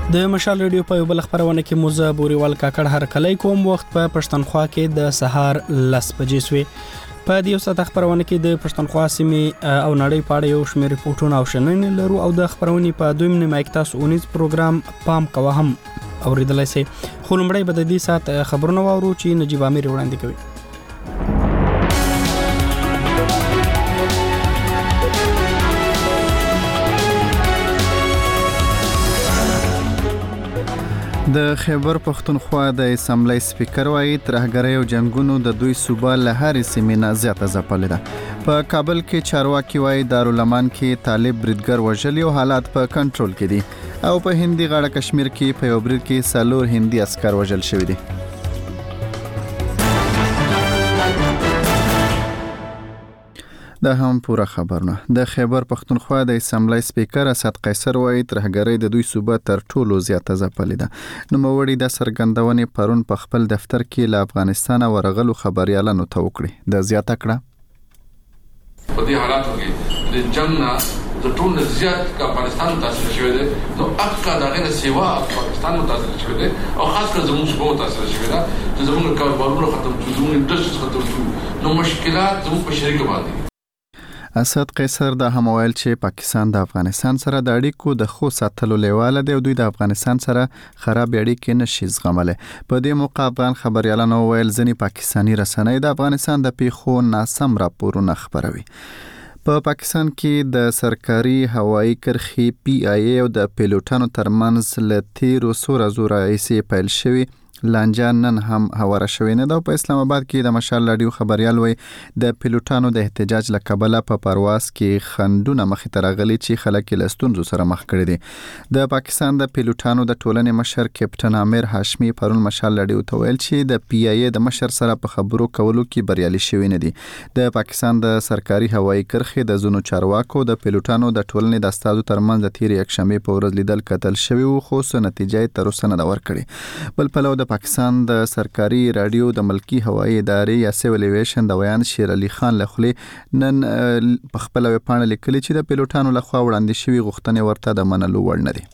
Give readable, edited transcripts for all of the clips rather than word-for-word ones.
د مشال ریډیو په یو بل خبرونه کې موزه بوريوال کاکړ هر کلی کوم وخت په پښتونخوا کې د سهار 10 بجې سوي په دې وسه خبرونه کې د پښتونخوا سیمې او نړۍ په اړه یو شمېر ریپورتونه او شننې لرو او د خبرونې په دویم نیمه کې تاسو اونیز پروګرام پام کوه هم اوریدلای شئ خو لمړی به د دې سات خبرونه واورو چې نجیب امیر وړاندې کوي. د خیبر پښتونخوا د اسمبلی سپیکر وايي ترهګرۍ او جنگونو د دوی صوبه له هرې سیمې نه زیاته ځپلې ده. په کابل کې چارواکي وايي دارالمان کې طالب بریدګر وژلي او حالات په کنټرول کې دي او په هندي غاړه کشمیر کې په یو برید کې 4 هندي عسكر وژل شوي دي. دا هم پوره خبرونه. د خیبر پښتونخوا د اسمبلی سپیکر اسد قیصر وايي ترهګرۍ د دوی صوبه تر ټولو زیاته ځپلې ده. نوموړي د سرګندونې پرون په خپل دفتر کې له افغانستان ورغلو خبريالانو ته وکړي. د زیاته کړه په دې حالاتو کې د جنگ نه د ټولو زیات افغانستان تاثیر شوی دی نو اکا د غیر سیوا پاکستان تاثیر شوی دی او خاص کر زموږ صوبه تاثیر شوی دی چې زموږ کاروبارونه ختم شو زموږ انډستریز ختم شو نو مشکلات زموږ په شریک باندې. اسد قیصر دا هم ویل چې پاکستان د افغانستان سره د اړیکو د خو ساتلو لیواله دی او دوی د افغانستان سره خراب اړیکې نشي زغمله. په دې موقع افغان خبريالانو ویل ځنی پاکستانی رسنۍ د افغانستان د پیښو ناسم راپورونه خبروي. په پاکستان کې د سرکاري هوایي کرښې PIA او د پیلوټانو ترمنځ له 13 زوره ایسي پیل شوی لانجان نن هم هواره شوې نه ده. په اسلام آباد کې د مشال رادیو خبريال وي د پیلوټانو د احتجاج لکبله په پرواز کې خندونه مخې ته راغلي چې خلک له ستونزو سره مخ کړي دي. د پاکستان د پیلوټانو د ټولنې مشر کیپټن عامر هاشمي پرون مشال رادیو ته ویل چې د PIA د مشر سره په خبرو کولو کې بریالي شوی نه دي. د پاکستان د سرکاري هوایي کرښې د زونو چارواکو د پیلوټانو د ټولنې د استادو ترمنځ د تیر یکشنبه په ورځ لیدل کتل شوی او خو څه نتیجې تر اوسه نه ورکړي. بل پلو د پاکستان د سرکاري رادیو د ملکی هوایي ادارې یا سیول ایویشن د ویان شیر علي خان لخوا نن په خپل ویبپاڼه لیکلي چې د پیلوټانو لخوا وړاندې شوی غوښتنې ورته د منلو وړ نه دي.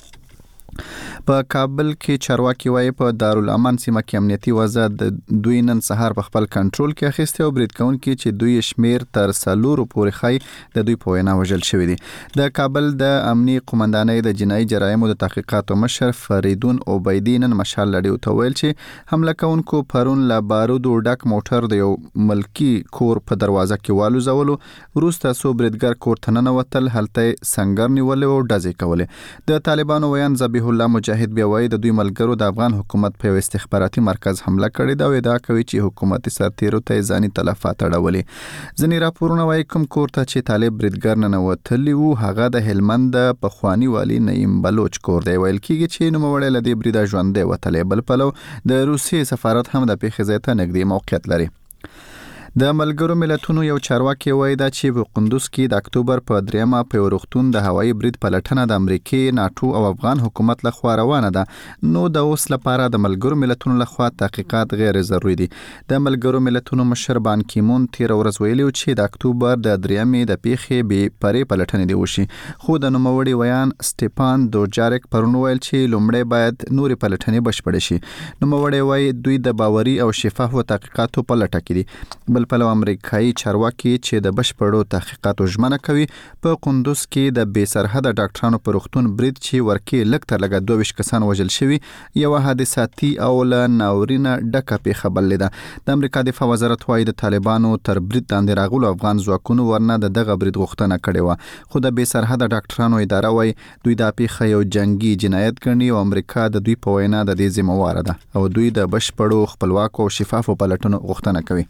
په کابل کې چارواکي وايي په دارالمان سیمه کې امنیتي وضع د دوی نن سهار په خپل کنټرول کې اخیسته او برید کوونکي چې دوی شمیر تر 4 پورې خای د دوی په وینا وژل شوی دي. د کابل د امنیي قومندانۍ د جنایي جرایمو د تحقیقاتو مشر فریدون عبیدی نن مشال لړیو ته ویل چې حمله کوونکو پرون لا بارودو ډک موټر د یو ملکی کور په دروازه کې والو زولو وروسته سو بریدګر کور ته ننوتل هلته سنگر نیول او ډزې کولې. د طالبانو ویان ذبیح الله مجاهد بیا وایي د دوی ملګرو د افغان حکومت په استخباراتي مرکز حمله کړې ده او ادعا کوي چې حکومتي سرتیرو ته ځاني تلفات اړولې. ځینې راپورونه وایي کوم کور ته چې طالب بریدګر ننوتلی وو هغه د هلمند پخوانی والی نعیم بلوچ کور دی. ویل کېږي چې نوموړی له دې بریده ژوندی وتلی. بل پلو د روسیې سفارت هم د پیښې ځای ته نږدې موقعیت لري. د ملګرو ملتونو یو چارواکي وایي دا چې په قندوز کې د اکتوبر په 3 په ورختون د هوایي برید پلټنه د امریکای ناتو او افغان حکومت لخوا روانه ده. نو د اوس لپاره د ملګرو ملتونو لخوا تحقیقات غیر ضروري دي. د ملګرو ملتونو مشر بان کیمون تیر ورځ ویلي چې د اکتوبر د 3 د پیښې به پرې پلټنه دی وشي. خو د نوموړي ویان سټيپان دوجارک پرون ویل چې لومړی باید نوري پلټنې بشپړ شي. نوموړي وایي دوی د باوري او شفاف تحقیقاتو په لټه کې دي. بل په امریکایي چارواکي چې د بشپړو تحقیقاتو ژمنه کوي په قندوز کې د بې سرحده ډاکټرانو پر وختون برید چې ورکی لږ تر لږه 22 کسان وژل شوي یو حادثاتي او له ناورینه ډکه پیښه بللې ده. د امریکا دفاع وزارت وايي د طالبانو تر برید لاندې راغلو افغان ځواکونو ورنه دغه برید غوښتنه کړې و. خو د بې سرحده ډاکټرانو اداره وايي دوی د پیښه یو جنگي جنایت ګڼي او امریکا د دوی په وینا د دې ذمہوار ده او دوی د بشپړو خپلواکو او شفافو پلټنو غوښتنه کوي.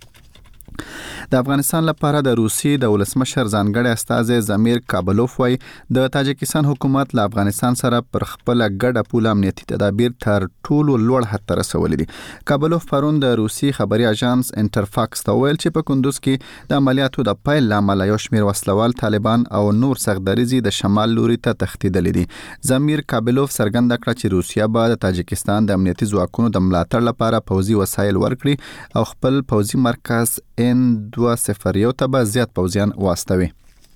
د افغانستان لپاره د روسیې د ولسمشر ځانګړی استازی زمیر کابلوف وايي د تاجکستان حکومت له افغانستان سره پر خپل ګډه پوله امنیتي تدابیر تر ټولو لوړ حد ته رسولي دي. کابلوف پرون د روسي خبري اژانس انټرفاکس ته ویل چې په کندوز کې د عملیاتو د پایل لامل یو شمېر وسلوال طالبان او نور سختدریزي د شمال لوري ته تښتیدلي دي. زمیر کابلوف څرګنده کړه چې روسیا به د تاجکستان د امنیتي ځواکونو د ملاتړ لپاره پوځي وسایل ورکړي او خپل پوځي مرکز N201 ته به زیات پوځیان واستوي.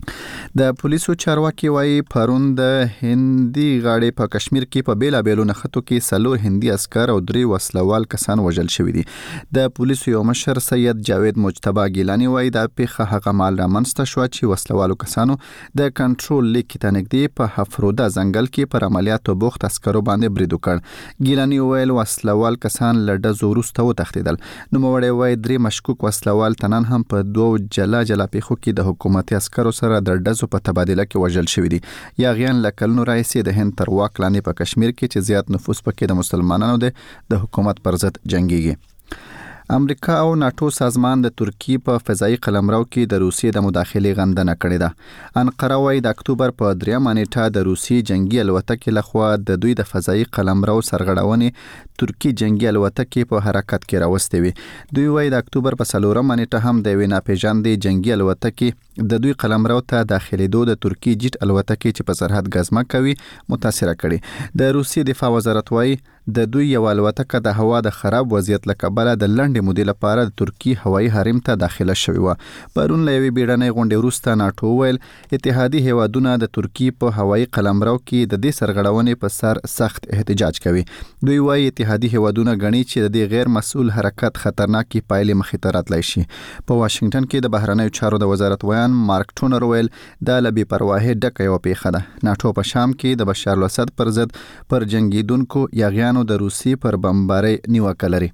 د پولیسو چارواکي وایي پرون د هندي غاړې په کشمیر کې په بیلابېلو نښتو کې 4 هندي عسكر او 3 وسلوال کسان وژل شوي دي. د پولیسو یو مشر سید جاوید مجتبی ګیلانی وایي دا پیښه هغه مال رامنځته شوه چې وسلوالو کسانو د کنټرول لیک ته نږدې په حفروده ځنګل کې پر عملیاتو بوخت عسکرو باندې برید وکړ. ګیلانی ویل وسلوال کسان له ډزو وروسته وتښتېدل. نوموړی وایي 3 مشکوک وسلوال تنان هم په 2 جلا پیښو کې د حکومتي عسکرو سره د ډزو په تبادله کې وژل شوی دي. یاغیان له کلونو راهیسې د هند تر واک لاندې په کشمیر کې چې زیات نفوس پکې د مسلمانانو د حکومت پر ضد جنگيږي. امریکا او ناتو سازمان د ترکیې په فضایي قلمرو کې د روسیې د مداخلې غندنه کړې ده. انقره وايي د اکتوبر په 3 نیټه د روسي جنگي الوتکې لخوا د دوی د فضایي قلمرو سرغړونې ترکی جنگي الوتکې په حرکت کې راوستې وي. دوی وايي د اکتوبر په 4 نیټه هم د وینا پیژاندې جنگي الوتکې د دوی قلمرو ته داخليدو د ترکی جیټ الوتکې چې په سرحد غزمه کوي متاثر کړي. د روسي دفاع وزارت وايي د دوی یو الوتکه د هوا د خراب وضعیت له کبله د لنډې مودې لپاره د ترکی هوایي حریم ته داخله شوې و. پرون له یوې بیړنۍ غونډې وروسته ناتو ویل اتحادي هیوادونه د ترکی په هوایي قلمرو کې د دې سرغړونې په سر سخت احتجاج کوي. دوی وايي اتحادي هیوادونه غني چې د دې غیر مسؤل حرکت خطرناکي پایلې مخې ته راتلی شي. په واشنگټن کې د بهرنیو چارو د وزارت ویان مارک ټونر ویل دا له بې پرواهۍ ډکه یوه پیښه ده. ناتو په شام کې د بشار الاسد پر ضد پر جنگیدونکو یاغیانو د روسي پر بمبارۍ نیوکه لري.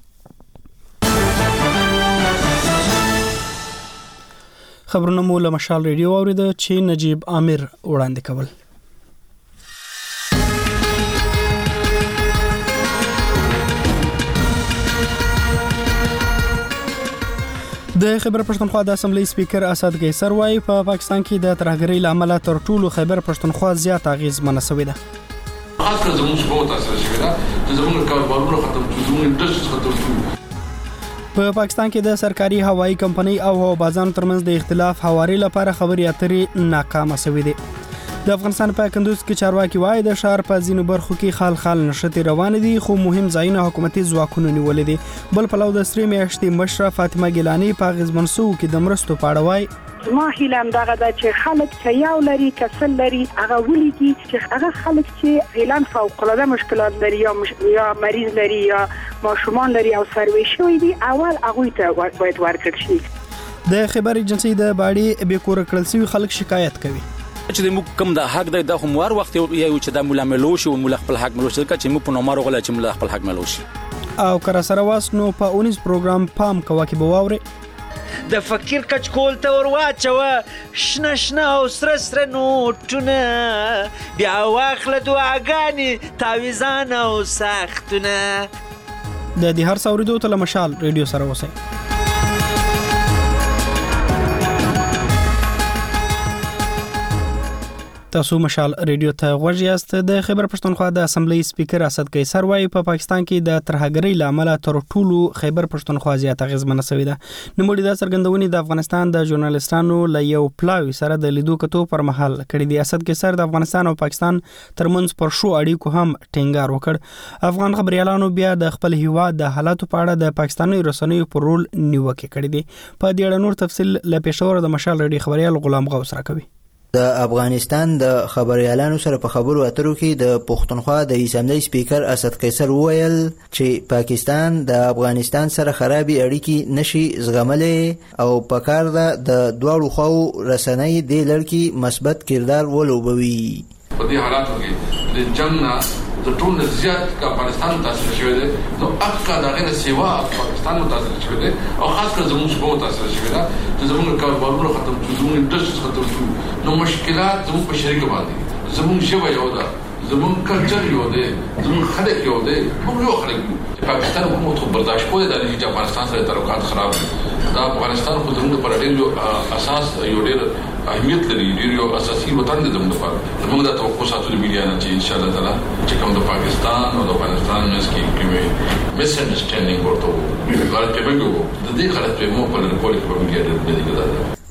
خبرونه مو له مشال ریډیو اوریده چې نجیب عامر وړاندې کول. د خیبر پښتونخوا د اسمبلی سپیکر اسد قیصر وايي په پاکستان کې د ترهګرۍ لامل تر ټولو خیبر پښتونخوا زیات اغیزمنه شوې ده. خاص کر زموږ په تاثیر شوی دا چې زموږ کاروبارونه ختم شو، زموږ انډستریز ختم شو. په پاکستان کې د سرکاري هوایي کمپنۍ او هوابازانو ترمنځ د اختلاف هواري لپاره خبرې اترې ناکامه شوې دي. د افغانستان په کندوز کې چارواکي وايي د شهر په ځینو برخو کې خال نشته روان دي، خو مهم ځایونه حکومتي ځواکونو نیولې دي. بل پلو د سری میاشتې مشره فاطمه ګیلانی په غزمنسو کې د مرستو پاړه وايي ما هیلم دغه د چې خلک چې یو لري کسل لري هغه ولګي چې هغه خلک چې اعلان فوق العاده مشکلات لري یا مریض لري یا ماشومان لري او سروي شوی دي اول هغه ته باید ورکړل شي. د خبر ایجنسی د باړي به کور کړل سوي خلک شکایت کوي چې موږ کوم د حق د هموار وخت یو چې د مولا ملوشي او مولا خپل حق ملوشي چې موږ په نومارو غلا چې مولا خپل حق ملوشي او کرا سره واسنو په 19 پروګرام پام کوا کې بواوري د فقیر کچ کول ته ورواچوه شنه او سره نوټونه بیا واخله دعاګانې تعویزان او ساختونه. د دې هر څوریدو ته مشال ریډیو سره وسی. تاسو مشال ریډیو ته غوږ یاست. د خیبر پښتونخوا د اسمبلی سپیکر اسد قیصر وايي په پاکستان کې د ترهګرۍ لامل تر ټولو خیبر پښتونخوا زیات اغیزمنه شوې ده. نوموړي د څرګندونې د افغانستان د ژورنالیستانو له یو پلاوي سره د لیدو کتو پر مهال کړي دي. اسد قیصر د افغانستان او پاکستان ترمنځ پر شو اړیکو هم ټینګار وکړ. افغان خبريالانو بیا د خپل هیواد د حالاتو په اړه د پاکستاني رسنیو پر رول نیوکه کړې دي. په دې اړه نور تفصیل له پېښور د مشال ریډیو خبريال غلام غوث راکوي. د افغانستان د خبريالانو سره په خبرو اترو کې د پښتونخوا د اسمبلی سپیکر اسد قیصر وویل چې پاکستان د افغانستان سره خرابې اړیکې نشي زغملې او په کار ده د دواړو خواو رسنۍ د لړکی مثبت کردار ولوبوي. په دې حالاتو کې د جنگ نه د ټول زیات کا افغانستان تاثیر شوی دی نو اکا دا غیر سیوا پاکستان تاثیر شوی دی او خاص کر زموږ په تاثیر شوی دی چې زموږ کاروبارونه ختم شو، زموږ انډستریز ختم شو. نو مشکلات زموږ په شریک باندې زموږ ژبه یو ده، زموږ کلچر یو دی، زموږ خلک یو دی، موږ یو خلک یو. پاکستان حکومت خو برداشت کوي دا چې افغانستان سره تعلقات خراب دي. دا افغانستان خو زموږ پر ډېر اساس یو ډېر اهمیت لري، ډېر یو اساسي وطن دی زموږ لپاره. موږ دا توقع ساتو د میډیا نه چې ان شاء الله تعالی چې کوم د پاکستان او د افغانستان مس کې مس انډرسټینډینګ ورته غلط فهمي وو د دې غلط فهمو په لړ کې په میډیا ډېر دی.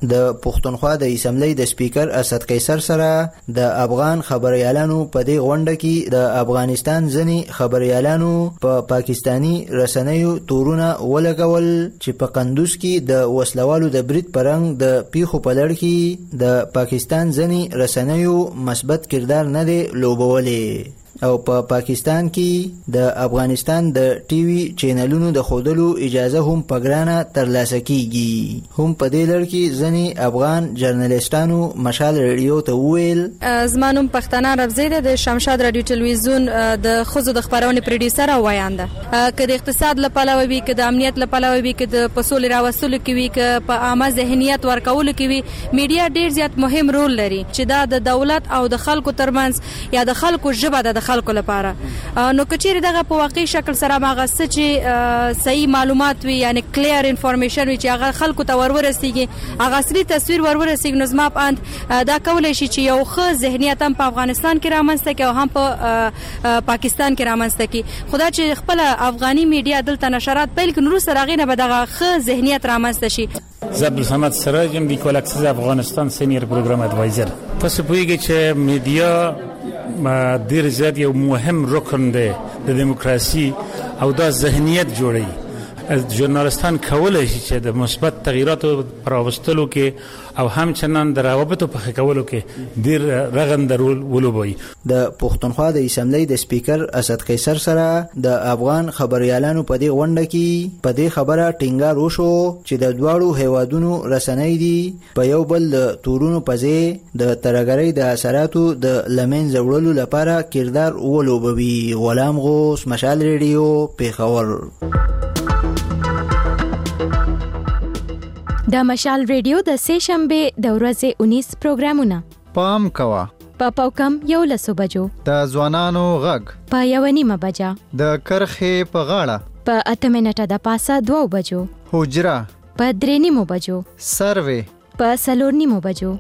د پښتونخوا د اسمبلی د سپیکر اسد قیصر سره د افغان خبريالانو په دې غونډه کې د افغانستان ځنی خبريالانو په پاکستانی رسنیو تورونه ولګول چې په قندوز کې د وسلوالو د برید پرنګ د پیښو په لړ کې د پاکستان ځنی رسنیو مثبت کردار نه دی لوبولی او په پاکستان کې د افغانستان د ټي وي چینلونو د خودلو اجازه هم په ګرانه ترلاسه کیږي. هم په دې لړ کې ځنی افغان جرنالستانو مشال رادیو ته وویل زمانوم پښتانه ربزیده د شمشاد رادیو ټلویزیون د خزو د خبرونه پروډوسر او وایانده که د اقتصاد لپاره وي که د امنیت لپاره وي که د پسول راوستلو کې وي که په عامه ذهنیت ورکول کې وي میډیا ډیر زیات مهم رول لري چې دا د دولت او د خلکو ترمنځ یا د خلکو ژبه د خلکو لپاره نو کچېر دغه په واقعي شکل سره ماغه چې صحیح معلومات وي یعنی کلیر انفارمیشن وي چې هغه خلکو ته ورورسیږي هغه اصلي تصویر ورورسیږي نو زما په اند دا کولای شي چې یو ښه ذهنیت هم په افغانستان کې رامنځته کړي او هم په پاکستان کې رامنځته کړي خدا چې خپل افغاني میډیا دلته نشرات پیل کړي نو سره غینه به دغه ښه ذهنیت رامنځته شي. عبدالصمد سراجم دی کولاکسیز افغانستان سینیر پروگرام ادوایزر. تاسو پوهیږئ چې میډیا ډیر زیات یو مهم رکن دی د دیموکراسي او دا ذهنیت جوړي. ژورنالستان کولای شي چې د مثبت تغییراتو راوستلو کې او همچنان د روابطو په ښه کولو کې ډیر رغنده رول ولوبوي. د پښتونخوا د اسمبلی د سپیکر اسد قیصر سره د افغان خبريالانو په دې غونډه کې په دې خبره ټینګار وشو چې د دواړو هیوادونو رسنۍ دي په یو بل تورونو په ځای د ترګرۍ د اثراتو د لمن زوړلو لپاره کردار ولوبوي. غلام غوث، مشال ریډیو، پیښور. د مشال ریډیو د سه شنبه د ورځې 19 پروګرامونه پام کوا په پاوکم 11 بجو د ځوانانو غږ په 1:30 بجا د کرخې په غاړه په 8 منټه د پاسه 2 بجو حجره په 3:30 بجو سروې په 4:30 بجو.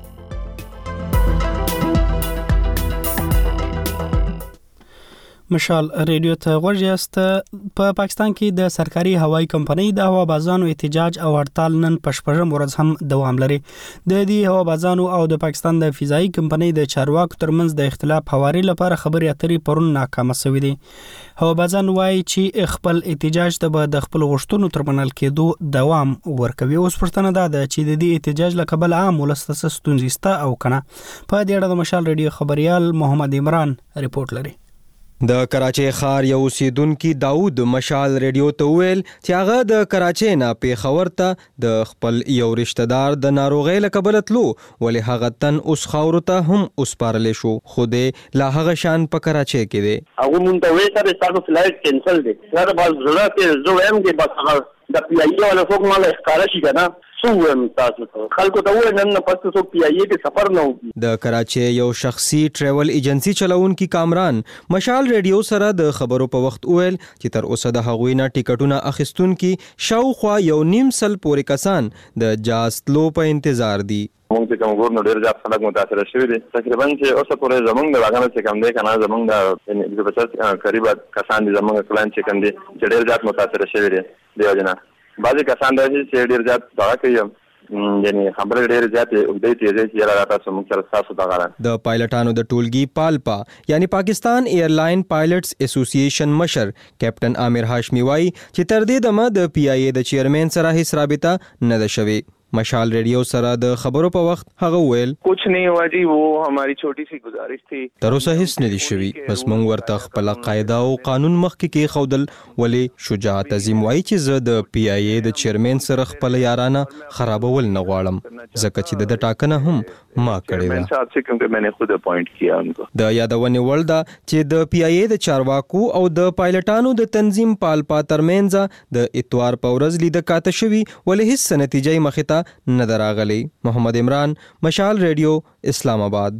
مشال ریډیو ته غوږ یاست. په پاکستان کې د سرکاري هوایي کمپنۍ د هوابازانو احتجاج او هړتال نن په شپږم ورځ هم دوام لري. د دې هوابازانو او د پاکستان د فضایي کمپنۍ د چارواکو ترمنځ د اختلاف هواري لپاره خبرې اترې پرون ناکامه شوې دي. هوابازان وایي چې خپل احتجاج ته به د خپل غوښتنو ترمنځ کېدو دوام ورکوي. اوس پښتنه ده چې د دې احتجاج لکبل عام ولسته ستونزې ستا او کنه. په دې اړه د مشال ریډیو خبريال محمد عمران ریپورت لري. د کراچۍ ښار یو اوسیدونکي داود مشال ریډیو ته ویل چې هغه د کراچۍ نه پیښور ته د خپل یو رشتہ دار د ناروغۍ له کبله تلو ولې هغه تن اوس خاورو ته هم وسپارلی شو خو دې لا هغه شان په کراچۍ کې دی. هغه مونږ ته وایي چې تاسو فلایټ کینسل دی. دا د باز زړه کې زه وایم چې بس هغه د پی ای ولا څوک مال ښکارا شي کنه خلکو ته وای نن پس څو پی ای کې سفر نه وکړي. د کراچۍ یو شخصي ټریول ایجنسی چلوونکي کامران مشال ریډیو سره د خبرو په وخت ویل چې تر اوسه د هغوی نه ټیکټونه اخیستونکي شاوخوا 1.5 سل پورې کسان د جاستلو په انتظار دي. مونږ چې کوم ګورنر ډیر ځات خلک متاثر شوي دي. تقریبا چې اوسه پورې زمونږ د واګانو چې کم دی کنه زمونږ د 50 قریب کسان دي زمونږ کلان چې کم دي چې ډیر ځات متاثر شوي دي. دیو جنا بعضی کسان دي چې ډیر ځات دغه کوي یعنی خبره ډیر زیاتې اوږدې تیزې چې را تاسو موږ سره تاسو دغه د پایلټانو د ټولګي پالپا یعنی پاکستان ایرلاین پایلټس اسوسییشن مشر کیپټن عامر هاشمی وایي چې تر دې دمه د پی ای ای د چیرمن سره هیڅ رابطه نه ده شوې. مشال ریډیو سره د خبرو په وخت هغه ویل کچھ نہیں ہوا جی وہ ہماری چھوٹی سی گزارش تھی. تر اوسه هیڅ نه دي شوي بس موږ ورته خپل قاعده او قانون مخکې کې خودل ولې شجاعت عظیم وایي چې زه د پی ای ای د چیرمن سره خپل یارانه خرابول نه غواړم ځکه چې د ټاکنه هم ما کړې ده. صاحب سے کیونکہ میں نے خود اپوائنٹ کیا ان کو. د یادونې وړ ده چې د پی ای ای د چارواکو او د پایلټانو د تنظیم پالپا ترمنځ د اتوار په ورځ لیده کاته شوي ولې هیڅ نتیجې مخې ته نه دراغلی. محمد عمران، مشال ریډیو، اسلام آباد.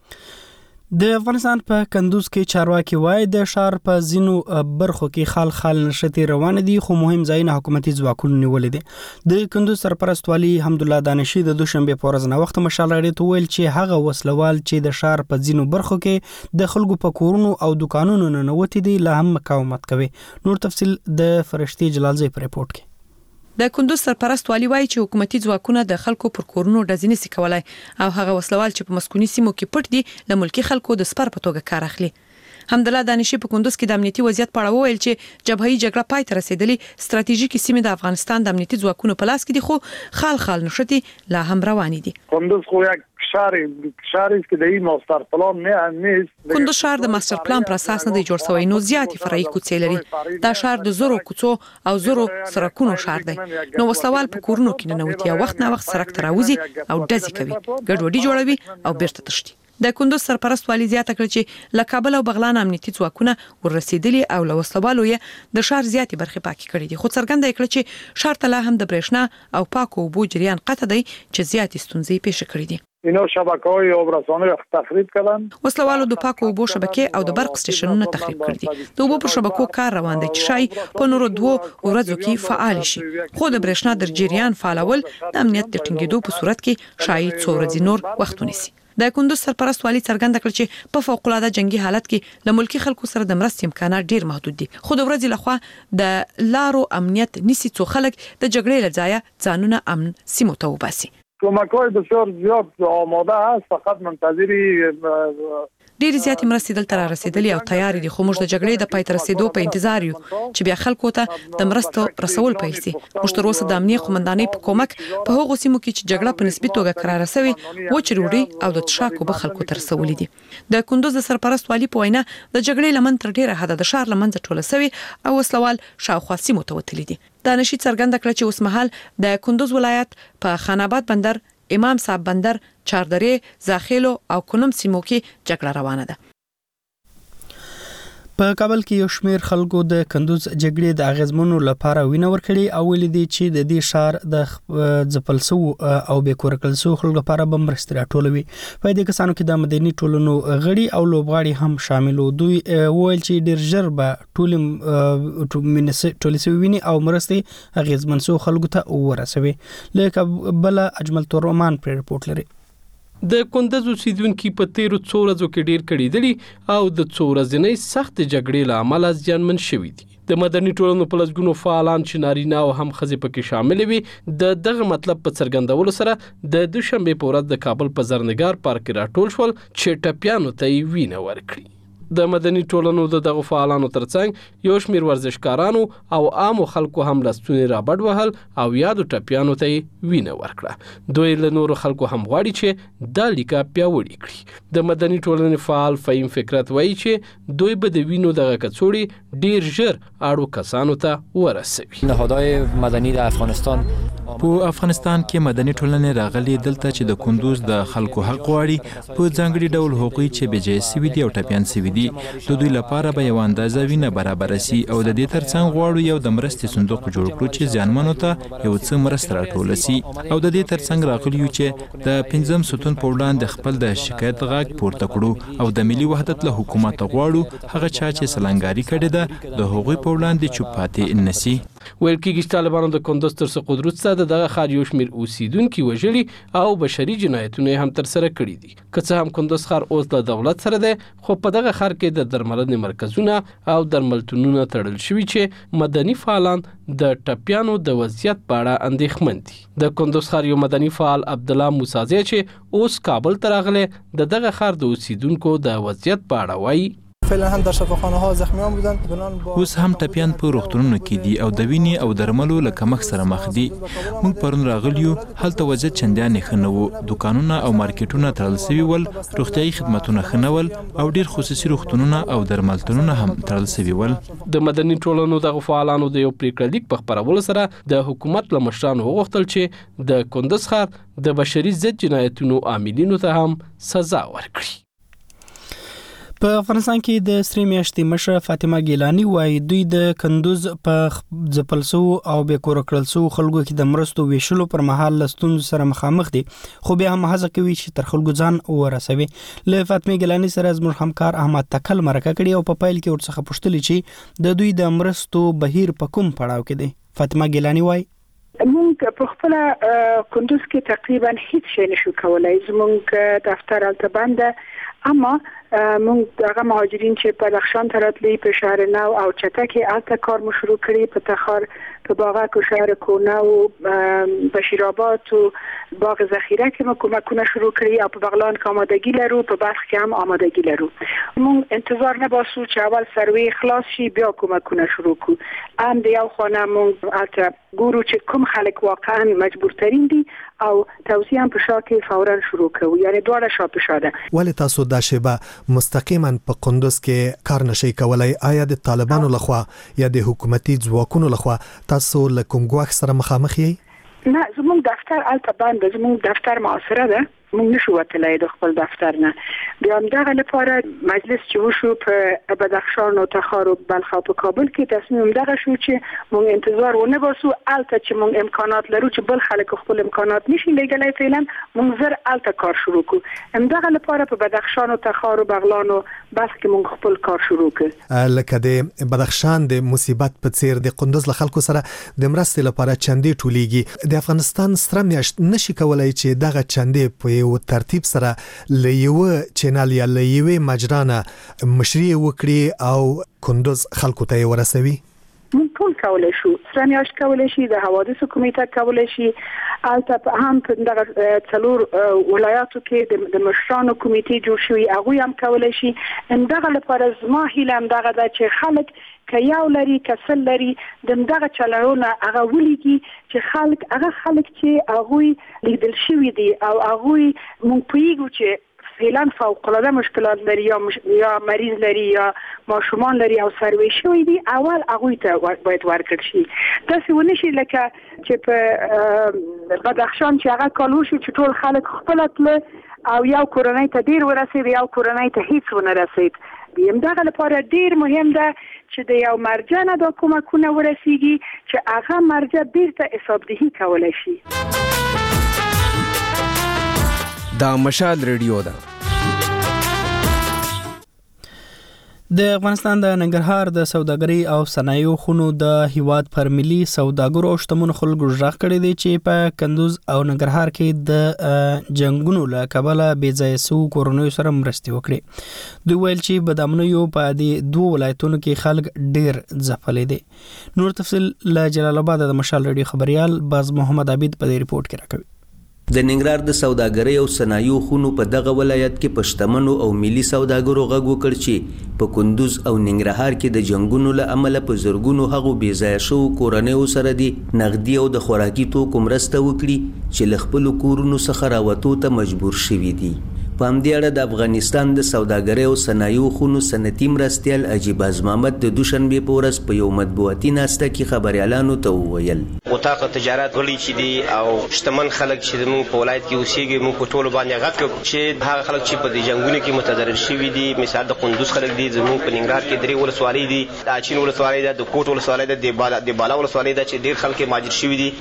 د افغانستان په کندوز کې چارواکي وایي د ښار په ځینو برخو کې خال نشتې روان دي خو مهم ځایونه حکومتي ځواکونو نیولي دي. د کندوز سرپرست والي حمدالله دانشي د دوشنبه په ورځ نه وخت مشال راډیو ته ویل چې هغه وسلوال چې د ښار په ځینو برخو کې د خلکو په کورونو او دکانونو ننوتي دي لا هم مقاومت کوي. نور تفصیل د فرشتي جلالزی په ریپورت کې. د کندوز سرپرست والی وایي چې حکومتي ځواکونه د خلکو پر کورونو ډزې نشي کولای او هغه وسلوال چې په مسکوني سیمو کې پټ دي له ملکی خلکو د سپر په توګه کار اخلي. حمدالله دانشي په کندوز کې د امنیتي وضعیت په اړه وویل چې جبهي جګړه پای ته رسیدلې ستراتیژیکي سیمې د افغانستان د امنیتي ځواکونو په لاس کې دي خو خال نشتی لا هم روانې دي. کندوز خو یک شهری که د این ماستر پلان نیست. کندوز شهر د ماستر پلان پر اساس نه دی جوړ شوی نو زیاتې فرعي کوڅې لري. دا شهر د زورو کوڅو او زورو سرکونو شهر دی. نو وسلوال په کورونو کې نه نوتی وخت نه وخت سرک تراوزي او ډزې کوي ګډوډي جوړوي او بیرته تښتي. د کندوز سرپرست والی زیاته کړ چې له کابل او بغلان امنیتي ځواکونه ورسېدلي او له وسلوالو یې د شهر زیاتې برخې پاکې کړې دي خو څرګنده کړ چې شهر ته لا هم د برېښنا او پاکو اوبو جریان قطع دی چې زیاتې ستونزې پیښ کړې دي. اینا شبکه‌های آبرسانی را تخریب کردن. وسلوالو د پاکو اوبو شبکې او د برق سټیشنونه تخریب کړ دي. د اوبو پر شبکو کار روان دی چې شای په نورو 2 ورځو کې فعال شي. خو د برېښنا د جریان فعالول د امنیت د ټینګېدو په صورت کې شای 2 ورځې نور وخت ونیسي. د کندوز سرپرست والی څرګنده کړ چې په فوق العاده جنگي حالت کې له ملکی خلکو سره د مرستې امکانات ډیر محدود دي خو د ورځې لخوا د لارو امنیت نسی څو خلک د جګړې لځای ځانونه امن سیمو ته وباسي. کمک‌های بسیار زیاد آماده است فقط منتظری ډیر زیات مرستې دلته را رسیدلې او تیار دي خو موږ د جګړې د پای ته رسیدو په انتظار یو چې بیا خلکو ته د مرستو رسول پیل شي. موږ تر اوسه د امنیت قومندانۍ په کومک په هغو سیمو کې چې جګړه په نسبي توګه قرار شوی و چې روډي او د تشاکو به خلکو ته رسولې دي. د کندوز د سرپرست والی په وینا د جګړې لمن تر ډیره حد د شهر لمن ټوله شوی او وسلوال شاوخوا سیمو ته وتلي دي. دانشي څرګنده کړ چې اوس مهال د کندوز ولایت په خان آباد بندر امام صاحب بندر چاردرې زاخیلو او کونم سیمو کې جګړه روانه ده. په کابل کې یو شمېر خلکو د کندوز جګړې د اغیزمنو لپاره وینه ورکړي او ویل دي چې د دې شهر د ځپلسو او بې کور کړل شو خلکو لپاره به مرستې راټولوي. په دې کسانو کې د مدني ټولنو غړي او لوبغاړي هم شامل وو. دوی ویل چې ډېر ژر به ټولې سوي ویني او مرستې اغیزمن شو خلکو ته ورسوي. لکه بل اجمل تورمان پر رپورټ لري. د کندوز اوسیدونکو په تیرو 2 ورځو کې ډیر کړيدلي او د 2 ورځې سخت جګړې له امله ځانمن شوي دي. د مدني ټولنو په لږونو فعالان چې نارینه او هم ښځې پکې شامل وي دغه مطلب په څرګندولو سره د دوشنبه په ورځ د کابل په زرنګار پارک راټول شول چې ټپیانو ته وینه ورکړي. د مدني ټولنو دغه فعالانو ترڅنګ یو شمېر ورزشکارانو او عامو خلکو هم لستونی رابډ وهل او یادو ټپیانو ته وینه ورکړه. دوی له نورو خلکو هم غواړي چې دا لیکه پیاوړې کړي. د مدني ټولنې فعال فهیم فکرت وایي چې دوی به د وینو دغه کڅوړې ډیر ژر اړو کسانو ته ورسوي. نهادهای مدني د افغانستان په افغانستان کې مدني ټولنې راغلي دلته چې د کندوز د خلکو حق غواړي په ځانګړي ډول حقوقي چې بجای سوي دي او ټپیان سوي دي د دوی لپاره به یو اندازه وینه برابر شي او د دې ترڅنګ غواړو یو د مرستې صندوق جوړ کړو چې ځانمنو ته یو څه مرسته راټول شي او د دې ترڅنګ راغلی یو چې د 5 ستون په وړاندې خپل د شکایت غږ پورته کړو او د ملي وحدت له حکومت غواړو هغه چا چې سلنګاری کړي ده د هغوی په وړاندې چوپ پاتې نشي. ویل کېږي چې طالبانو د کندوز تر څو قدرت څخه دغه ښار یو شمېر اوسیدونکي وژلي او بشري جنایتونه هم ترسره کړي دي. که څه هم کندوز ښار اوس له دولت سره دی خو په دغه ښار کې د درملنې مرکزونه او درملتونونه تړل شوي چې مدني فعالان د ټپیانو د وضعیت په اړه اندېښمن دي. د کندوز ښار یو مدني فعال عبدالله موسازی چې اوس کابل ته راغلی دغه ښار د اوسیدونکو د وضعیت په اړه وایي. فعلا هم در شفاخانه ها زخمیان بودن. اوس هم ټپیان په روغتونونو کې دي او د وینې او درملو له کمښت سره مخ دي. موږ پرون راغلیو هلته وضعیت چندانې ښه نه و. دوکانونه او مارکیټونه تړل شوي ول، روغتیایي خدمتونه ښه نه ول او ډیر خصوصي روغتونونه او درملتونونه هم تړل شوي ول. د مدني ټولنو دغه فعالانو د یو پریکړه لیک په خپرولو سره د حکومت له مشرانو وغوښتل چې د کندوز ښار د بشري ضد جنایتونو عاملینو ته هم سزا ورکړي. په افغانستان کې د سری میاشتې مشره فاطمه ګیلانی وایي دوی د کندوز په ځپلسو او بې کور کړل شو خلکو کې د مرستو ویشلو پر مهال له ستونزو سره مخامخ دي خو بیا هم هڅه کوي چې تر خلکو ځان ورسوي. له فاطمه ګیلانی سره زموږ همکار احمد تکل مرکه کړې او په پیل کې ورڅخه پوښتلې چې د دوی د مرستو بهیر په کوم پړاو کې دی. فاطمه ګیلانی وایي موږ په خپل کندوز کې تقریبا هیڅ شی نشو کولای. زموږ دفتر البته بنده اما موږ هغه مهاجرین چې په بدخشان تراتلی په شهر نو او چتک الته کار مو شروع کړی په تخار په باغک او شهر کونه او بشیرآباد او باغ ذخیره کې مو کومکونه شروع کړی او په بغلان کې آمادگی لرو په بلخ کې هم آمادگی لرو. موږ انتظار نه باسو چې اول سروي خلاص شي بیا کومکونه شروع کو. ام دی یو خانه موږ الته ګورو چې کوم خلک واقعا مجبور ترین دي او توصیه هم په شا کې فورا شروع کړو، یعنی دواړه شا په شا ده. ولې تاسو دا شیبه مستقیما په قندوز کې کار نشئ کولای؟ آیا د طالبانو لخوا یا د حکومتي ځواکونو لخوا تاسو له کوم ګواښ سره مخامخ یې؟ نه، زموږ دفتر الته بند، زموږ دفتر معاصره ده، موږ نشو وتلای د خپل دفتر نه. بیا هم دغه لپاره مجلس چې وشو په بدخشان او تخار او بلخ او کابل کې تصمیم دغه شو چې موږ انتظار ونه باسو، الته چې موږ امکانات لرو چې بل خلک خپل امکانات نشي لګلای فعلا موږ زر الته کار شروع کو. هم دغه لپاره په بدخشان او تخار او بغلان او بلخ کې موږ خپل کار شروع کړ. لکه د بدخشان د مصیبت په څیر د قندوز له خلکو سره د مرستې لپاره چندې ټولېږي. د افغانستان ستره میاشت نشي کولای چې دغه چندې په یو ترتیب سره له یو چینل یا له یوې مجرانه مشري وکړي او کندوز خلکو ته ورسوي؟ موږ ټول کولای شو، سره میاشت کولای شي، د حوادثو کمیټه کولای شي، البته هم په دغه څلور ولایاتو کې د مشرانو کمیټې جوړ شوی، هغه هم کولای شي. همدغه لپاره زما هیله هم دغه ده چې خلک که یو لري کسل لري دغه چلونه هغه ولګي چې هغه خلک چې هغه لیدل شوی دي او هغه مونږ پوهیږو چې فعلا فوق العاده مشکلات لري یا مریض لري یا ماشومان لري او سروي شوی دي، اول هغه ته باید ورکړل شي. تاسو ونه شي لکه چې په بدخشان چې هغه کالو شي چې ټول خلک خپل تل او یو کورنۍ ته ډیر ورسید، یو کورنۍ ته هیڅ ونه رسید. بیم دغه لپاره ډیر مهم ده چې د یو مرجع نه د کومکونه ورسیږي چې هغه مرجع بیرته حسابدهي کولای شي. دا مشال ریډیو ده. د افغانستان د ننګرهار د سوداګرۍ او صنایعو خونو د هیواد پر ملي سوداګرو او شتمنو خلکو غږ کړی دی چې په کندوز او ننګرهار کې د جنگونو له کبله بې ځایه سو کورنیو سره مرستې وکړي. دوی ویل چې بدامنیو په دې دوه ولایتونو کې خلک ډیر ځپلي دي. نور تفصیل له جلال آباد د مشال ریډیو خبريال باز محمد عبید په دې ریپورت کې راکوي. د ننګرهار د سوداګرۍ او صنایعو خونو په دغه ولایت کې پښتمنو او ملي سوداګرو غږ وکړ چې په کندوز او ننګرهار کې د جنگونو له امله په زرګونو هغو بې ځایه شو کورنیو سره دي نغدي او د خوراکي توکو مرسته وکړي چې له خپلو کورونو څخه راوتو ته مجبور شوي دي. په همدې اړه د افغانستان د سوداګرۍ او صنایعو خونو صنعتي مرستیال عجیب محمد د دوشنبې په ورځ په یو مطبوعاتي ناسته کې خبريالانو ته وویل وطاق تجارت غړي چې دي او شتمن خلک چې موږ په ولایت کې اوسېږي موږ په ټولو باندې غږ کوو چې هغه خلک چې په دې جنگونو کې متضرر شوي دي، مثال د کندوز خلک دي، زموږ په ننګرهار کې درې ولسوالۍ دي، د اچین ولسوالۍ ده، د کوټ ولسوالۍ ده، د بالا ولسوالۍ ده چې ډېر خلک مهاجر شوي دي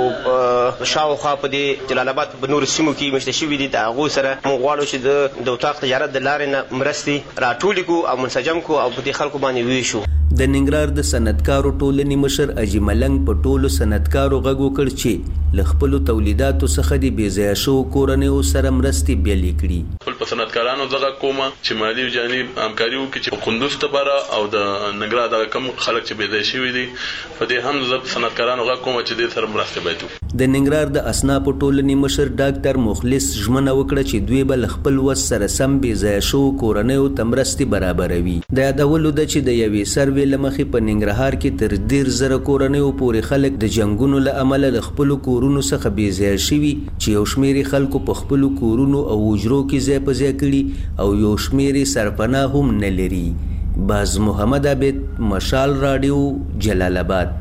او شاوخوا په دې جلال آباد په نورو سیمو کې مشته شوي دي. د هغوی سره موږ غواړو چې د وطاق تجارت د لارې نه مرستې راټولې کړو او منسجم کړو او په دې خلکو باندې ویشو. د ننګرهار د صنعتکارو ټولنې مشر اجي ملنګ په ټولو صنعتکارو غږ وکړ چې له خپلو تولیداتو څخه د بې ځایه شوو کورنیو سره مرستې بیلې کړي. خپل په صنعتکارانو دغه کومه چې مالي او جانبي همکاري وکړي چې کندوز ته بره او د ننګرهار دغه کم خلک چې بې ځایه شوي دي په دې هم زه صنعتکارانو غږ کوم چې دې سره مرستې باید وکړي. د ننګرهار د اسنافو ټولنې مشر ډاکټر مخلص ژمنه وکړه چې دوی به له خپل وس سره سم بې ځایه شوو کورنیو ته مرستې برابروي. د یادولو ده چې د یوې سروې له مخې په ننګرهار کې تر 10,000 کورنیو پورې خلک د جنگونو له امله له خپلو کورونو څخه بې ځایه شوي چې یو شمېر خلکو په خپلو کورونو او حجرو کې ځای په ځای کړي او یو شمېر سرپناه هم نه لري. باز محمد عبید، مشال رادیو، جلال آباد.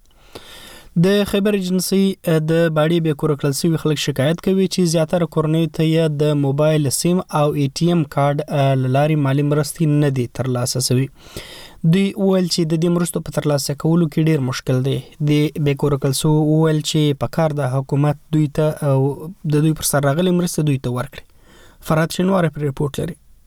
د خیبر ایجنسی د باړی به کور کړل سوي خلک شکایت کوي چې زیاتره کورنۍ ته د موبایل سیم او ای ټی ایم کارت لاري مالی مرستې نه دي ترلاسه شوی. دوی ویل چې د دې مرستو په ترلاسه کولو کې ډیر مشکل دی. د به کور کړل سو ویل چې په کار د حکومت دوی ته او د دوی پر سر راغلي مرسته دوی ته ورکړي. فرات شنوار پر ریپورت لري.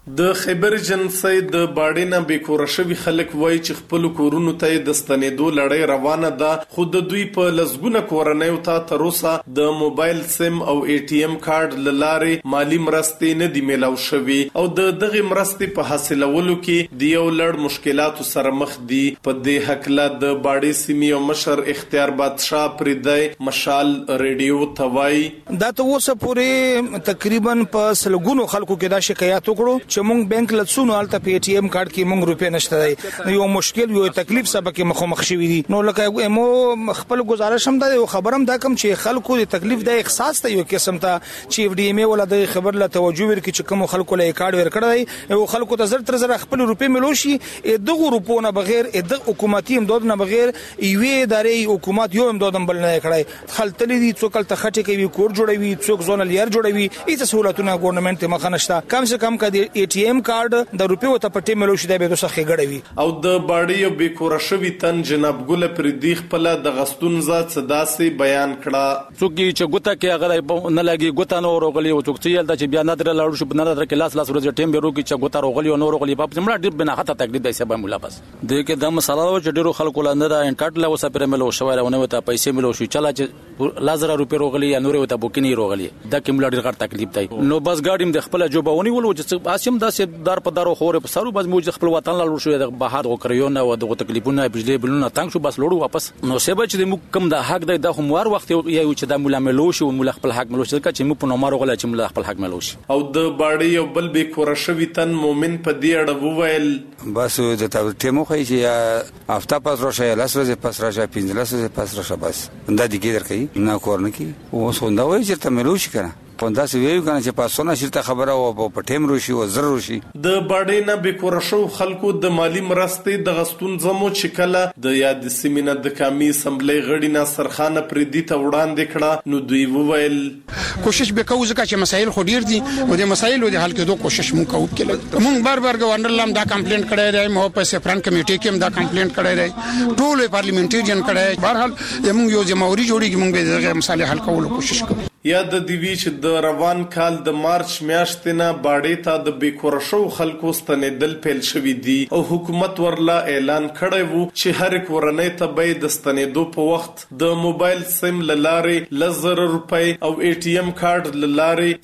د خیبر ایجنسی د باډینا بیکوره شوی خلک وایي چې خپل کورونو ته د ستنېدو لړۍ روانه ده، خو د دوی په لسګونه کورنیو ته تر اوسه د موبایل سیم او ای ټي ایم کارت لارې مالی مرستې نه دي میلاو شوي او د دغه مرستې په حاصلولو کې د یو لړ مشکلاتو سره مخ دي. په دې حقله د باډي سیمې او مشر اختیار بادشاه پریدای مشال ریډیو توای دا ته اوسه پورې تقریبا په سلګونو خلکو کې دا شکایت وکړو چې مونږ بانک لڅونو الته پی ټی ایم کارت کې مونږ روپې نشته دی، یو مشکل یو تکلیف سبا کې مخامخ شوی دي. نو لکه مو خپل گزارش هم دا خبرم دا کم چې خلکو د تکلیف د احساس ته یو قسم ته چې اف ډی ایم ولا د خبر له توجه ورکړي چې کوم خلکو له کارت ورکړی یو خلکو ته زر تر زر خپل روپې ملوشي دغه روپو نه بغیر د حکومتي امداد نه بغیر یوې ادارې حکومت یو امداد بل نه کړی. خلتلې دي څوک تل خټه کوي کور جوړوي څوک زونل یار جوړوي هیڅ سہولتونه ګورنمنت مخه نشته. کم سے کم کدي ای ټي ایم کارت د روپیو ته پټې ملوشي د به دوسه غړوي. او د باډي بیکوره شوی تن جناب ګل پردی خپل د غستون ذات صداسي بیان کړه. څوک چې ګوته کې هغه نه لګي ګوته نو روغلی او څوک چې د بیا نادر لاړو شو بنادر کې لاس ورځ ټیم به روکي چې ګوته روغلی او نو روغلی په زمړه ډیر بنا خطه تکلیف دی سبا مولا بس د کې د مساله چې ډیرو خلکو لاندې دا انکارت لا وسه پر ملو شوای او نو ته پیسې ملو شو چلا چې لازر روپی روغلی یا نور ته بوکینی روغلی دا کې ملډر غړ تکلیف دی. نو بس ګاډیم د خپل جوبونی ولو چې اسیم داسې دار په دارو خور په سارو بس موږ خپل وطن لاړو شو د بهار غکریونه او د تکلیفونه بجلی بلونه تنگ شو بس لوړو واپس. نو سبا چې موږ کم د حق دی د هموار وخت یو چې د مولا ملو شو مولا خپل حق ملو شو چې موږ په نومارو غل چې مولا خپل حق ملو شي. او د باډي یو بل بیکوره شوی تن مومن په دې اړه وویل بس د ټیمو خو چې هفته پس راشه لاس ورځې پس راشه 15 ورځې پس راشه بس دا دي کې درکې نه کور نه کی او څنګه وایي چې ته ملو شي کنه پوندا سی ویو کنه چې پاسونه شرته خبره او په ټیم روشي او زر روشي. د باډي نه بیکوره شو خلکو د مالی مرستې د غستون زمو چې کله د یاد سیمینه د کمی اسمبلی غړي ناصر خان پردی ته وړاندې کړه. نو دوی وویل کوشش وکړو ځکه چې مسایل خو ډیر دي او د مسایلو د حل کېدو کوشش مونږ کوو. مونږ بار گورنر لام دا کمپلینټ کړی دی، مو په سفران کمیټې کې هم دا کمپلینټ کړی دی، ټول پارلیمنټریان کړی. بهرحال موږ یو ځموري جوړیږي مونږ به دغه مسایل حل کولو کوشش کوو. یاد دی وی چې د روان کال د مارچ میاشتې نه باډي ته د بیکوره شو خلکو ستنېدل پیل شوی دي او حکومت ورلا اعلان کړی وو چې هر کورنۍ ته به د ستنېدو په وخت د موبایل سیم لارې 1000 روپۍ او ای ټي ایم کارت لارې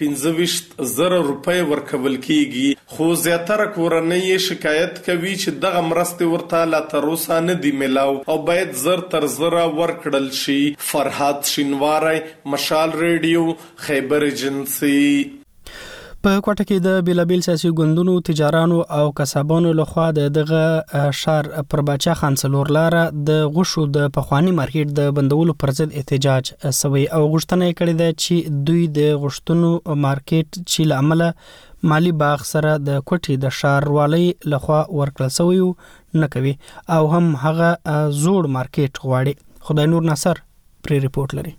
15000 روپۍ ورکول کیږي. خو زیاتره کورنۍ شکایت کوي چې دغه مرستې ورته لا تر اوسه نه دی میلاو او باید زر تر زر ورکړل شي. فرحات شینواری مشال ریډیو خیبر ایجنسی. په کوټه کې د بیلابیل سیاسي ګوندونو تجارانو او کسبانو لخوا دغه شهر پر باچا خان څلور لاره د غوښو د پخوانی مارکیټ د بندولو پر ضد احتجاج سوی او غوښتنه کړې ده چې دوی د غوښتنو مارکیټ چې لامل مالی باغ سره د کوټې د شهروالۍ لخوا ورکړل سوی نه کوي او هم هغه زوړ مارکیټ غواړي. خدای نور ناصر پری ریپورت لري.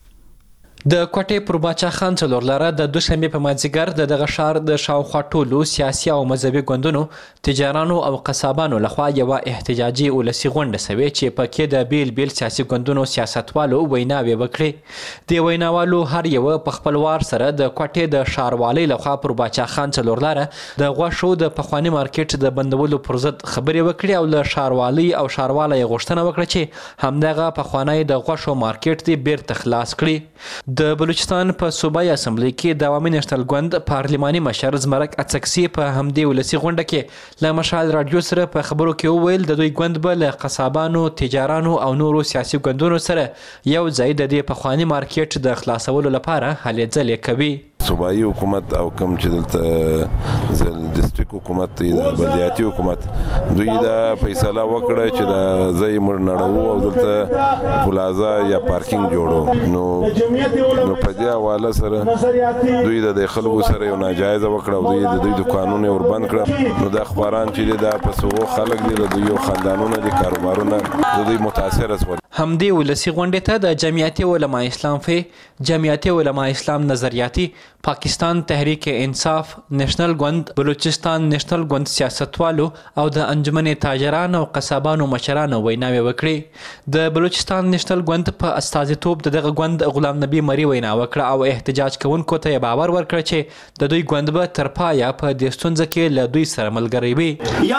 د کوټې پر باچا خان څلور لاره د دوشنبه په مازیګر دغه شهر د شاوخوا ټولو سیاسي او مذهبي ګوندونو تجارانو او قصابانو لخوا یو احتجاجي ولسی غونډه سوي چې پکې د بیل بیل سیاسي ګوندونو سیاستوالو ویناوي وکړي. د ویناوالو هر یو په خپلوار سره د کوټې د شهروالۍ لخوا پر باچا خان څلور لاره د غوښو د پخوانی مارکیټ د بندولو پر ضد خبرې وکړي او له شهروالۍ او شهروالۍ غوښتنه وکړه چې همدغه پخوانی د غوښو مارکیټ دی بیرته خلاص کړي. د بلوچستان په صوبایي اسمبلی کې د عوامي نشتل ګوند پارلماني مشر زمرک اڅکسي په همدې ولسی غونډه کې له مشال رادیو سره په خبرو کې وویل د دوی ګوند به له قصابانو، تجارانو او نورو سیاسي ګوندونو سره یو ځای د دې پخوانی مارکیټ د خلاصولو لپاره هلې ځلې کوي. صوبایي حکومت او کوم چې دلته زل ډیسټریکټ حکومت د بلدیاتي حکومت دوی دا فیصله وکړه چې د ځای مر نړو او دلته پلازا یا پارکینګ جوړو. نو په دې حواله سره دوی د خلکو سره یو ناجایز وکړه او دوی د قانون ور بند کړ. نو د خبران چې دا په سوغو خلک دي د یو خاندانونو د کاروبارونو د دوی متاثر اسول. همدې ولسی غونډې ته د جمعیت علماء اسلام جمعیت علماء اسلام نظریاتی پاکستان تحریک انصاف نېشنل ګوند بلوچستان نېشنل ګوند سیاستوالو او د انجمن تاجرانو او قصابانو مشرانو ویناوي وکړي د بلوچستان نېشنل ګوند په استازیتوب دغه ګوند غلام نبی مری وینا وکړه او احتجاج کوونکو ته باور ورکړ چې د دوی ګوند به تر پایه په دې ستونزه کې له دوی سره ملګری وي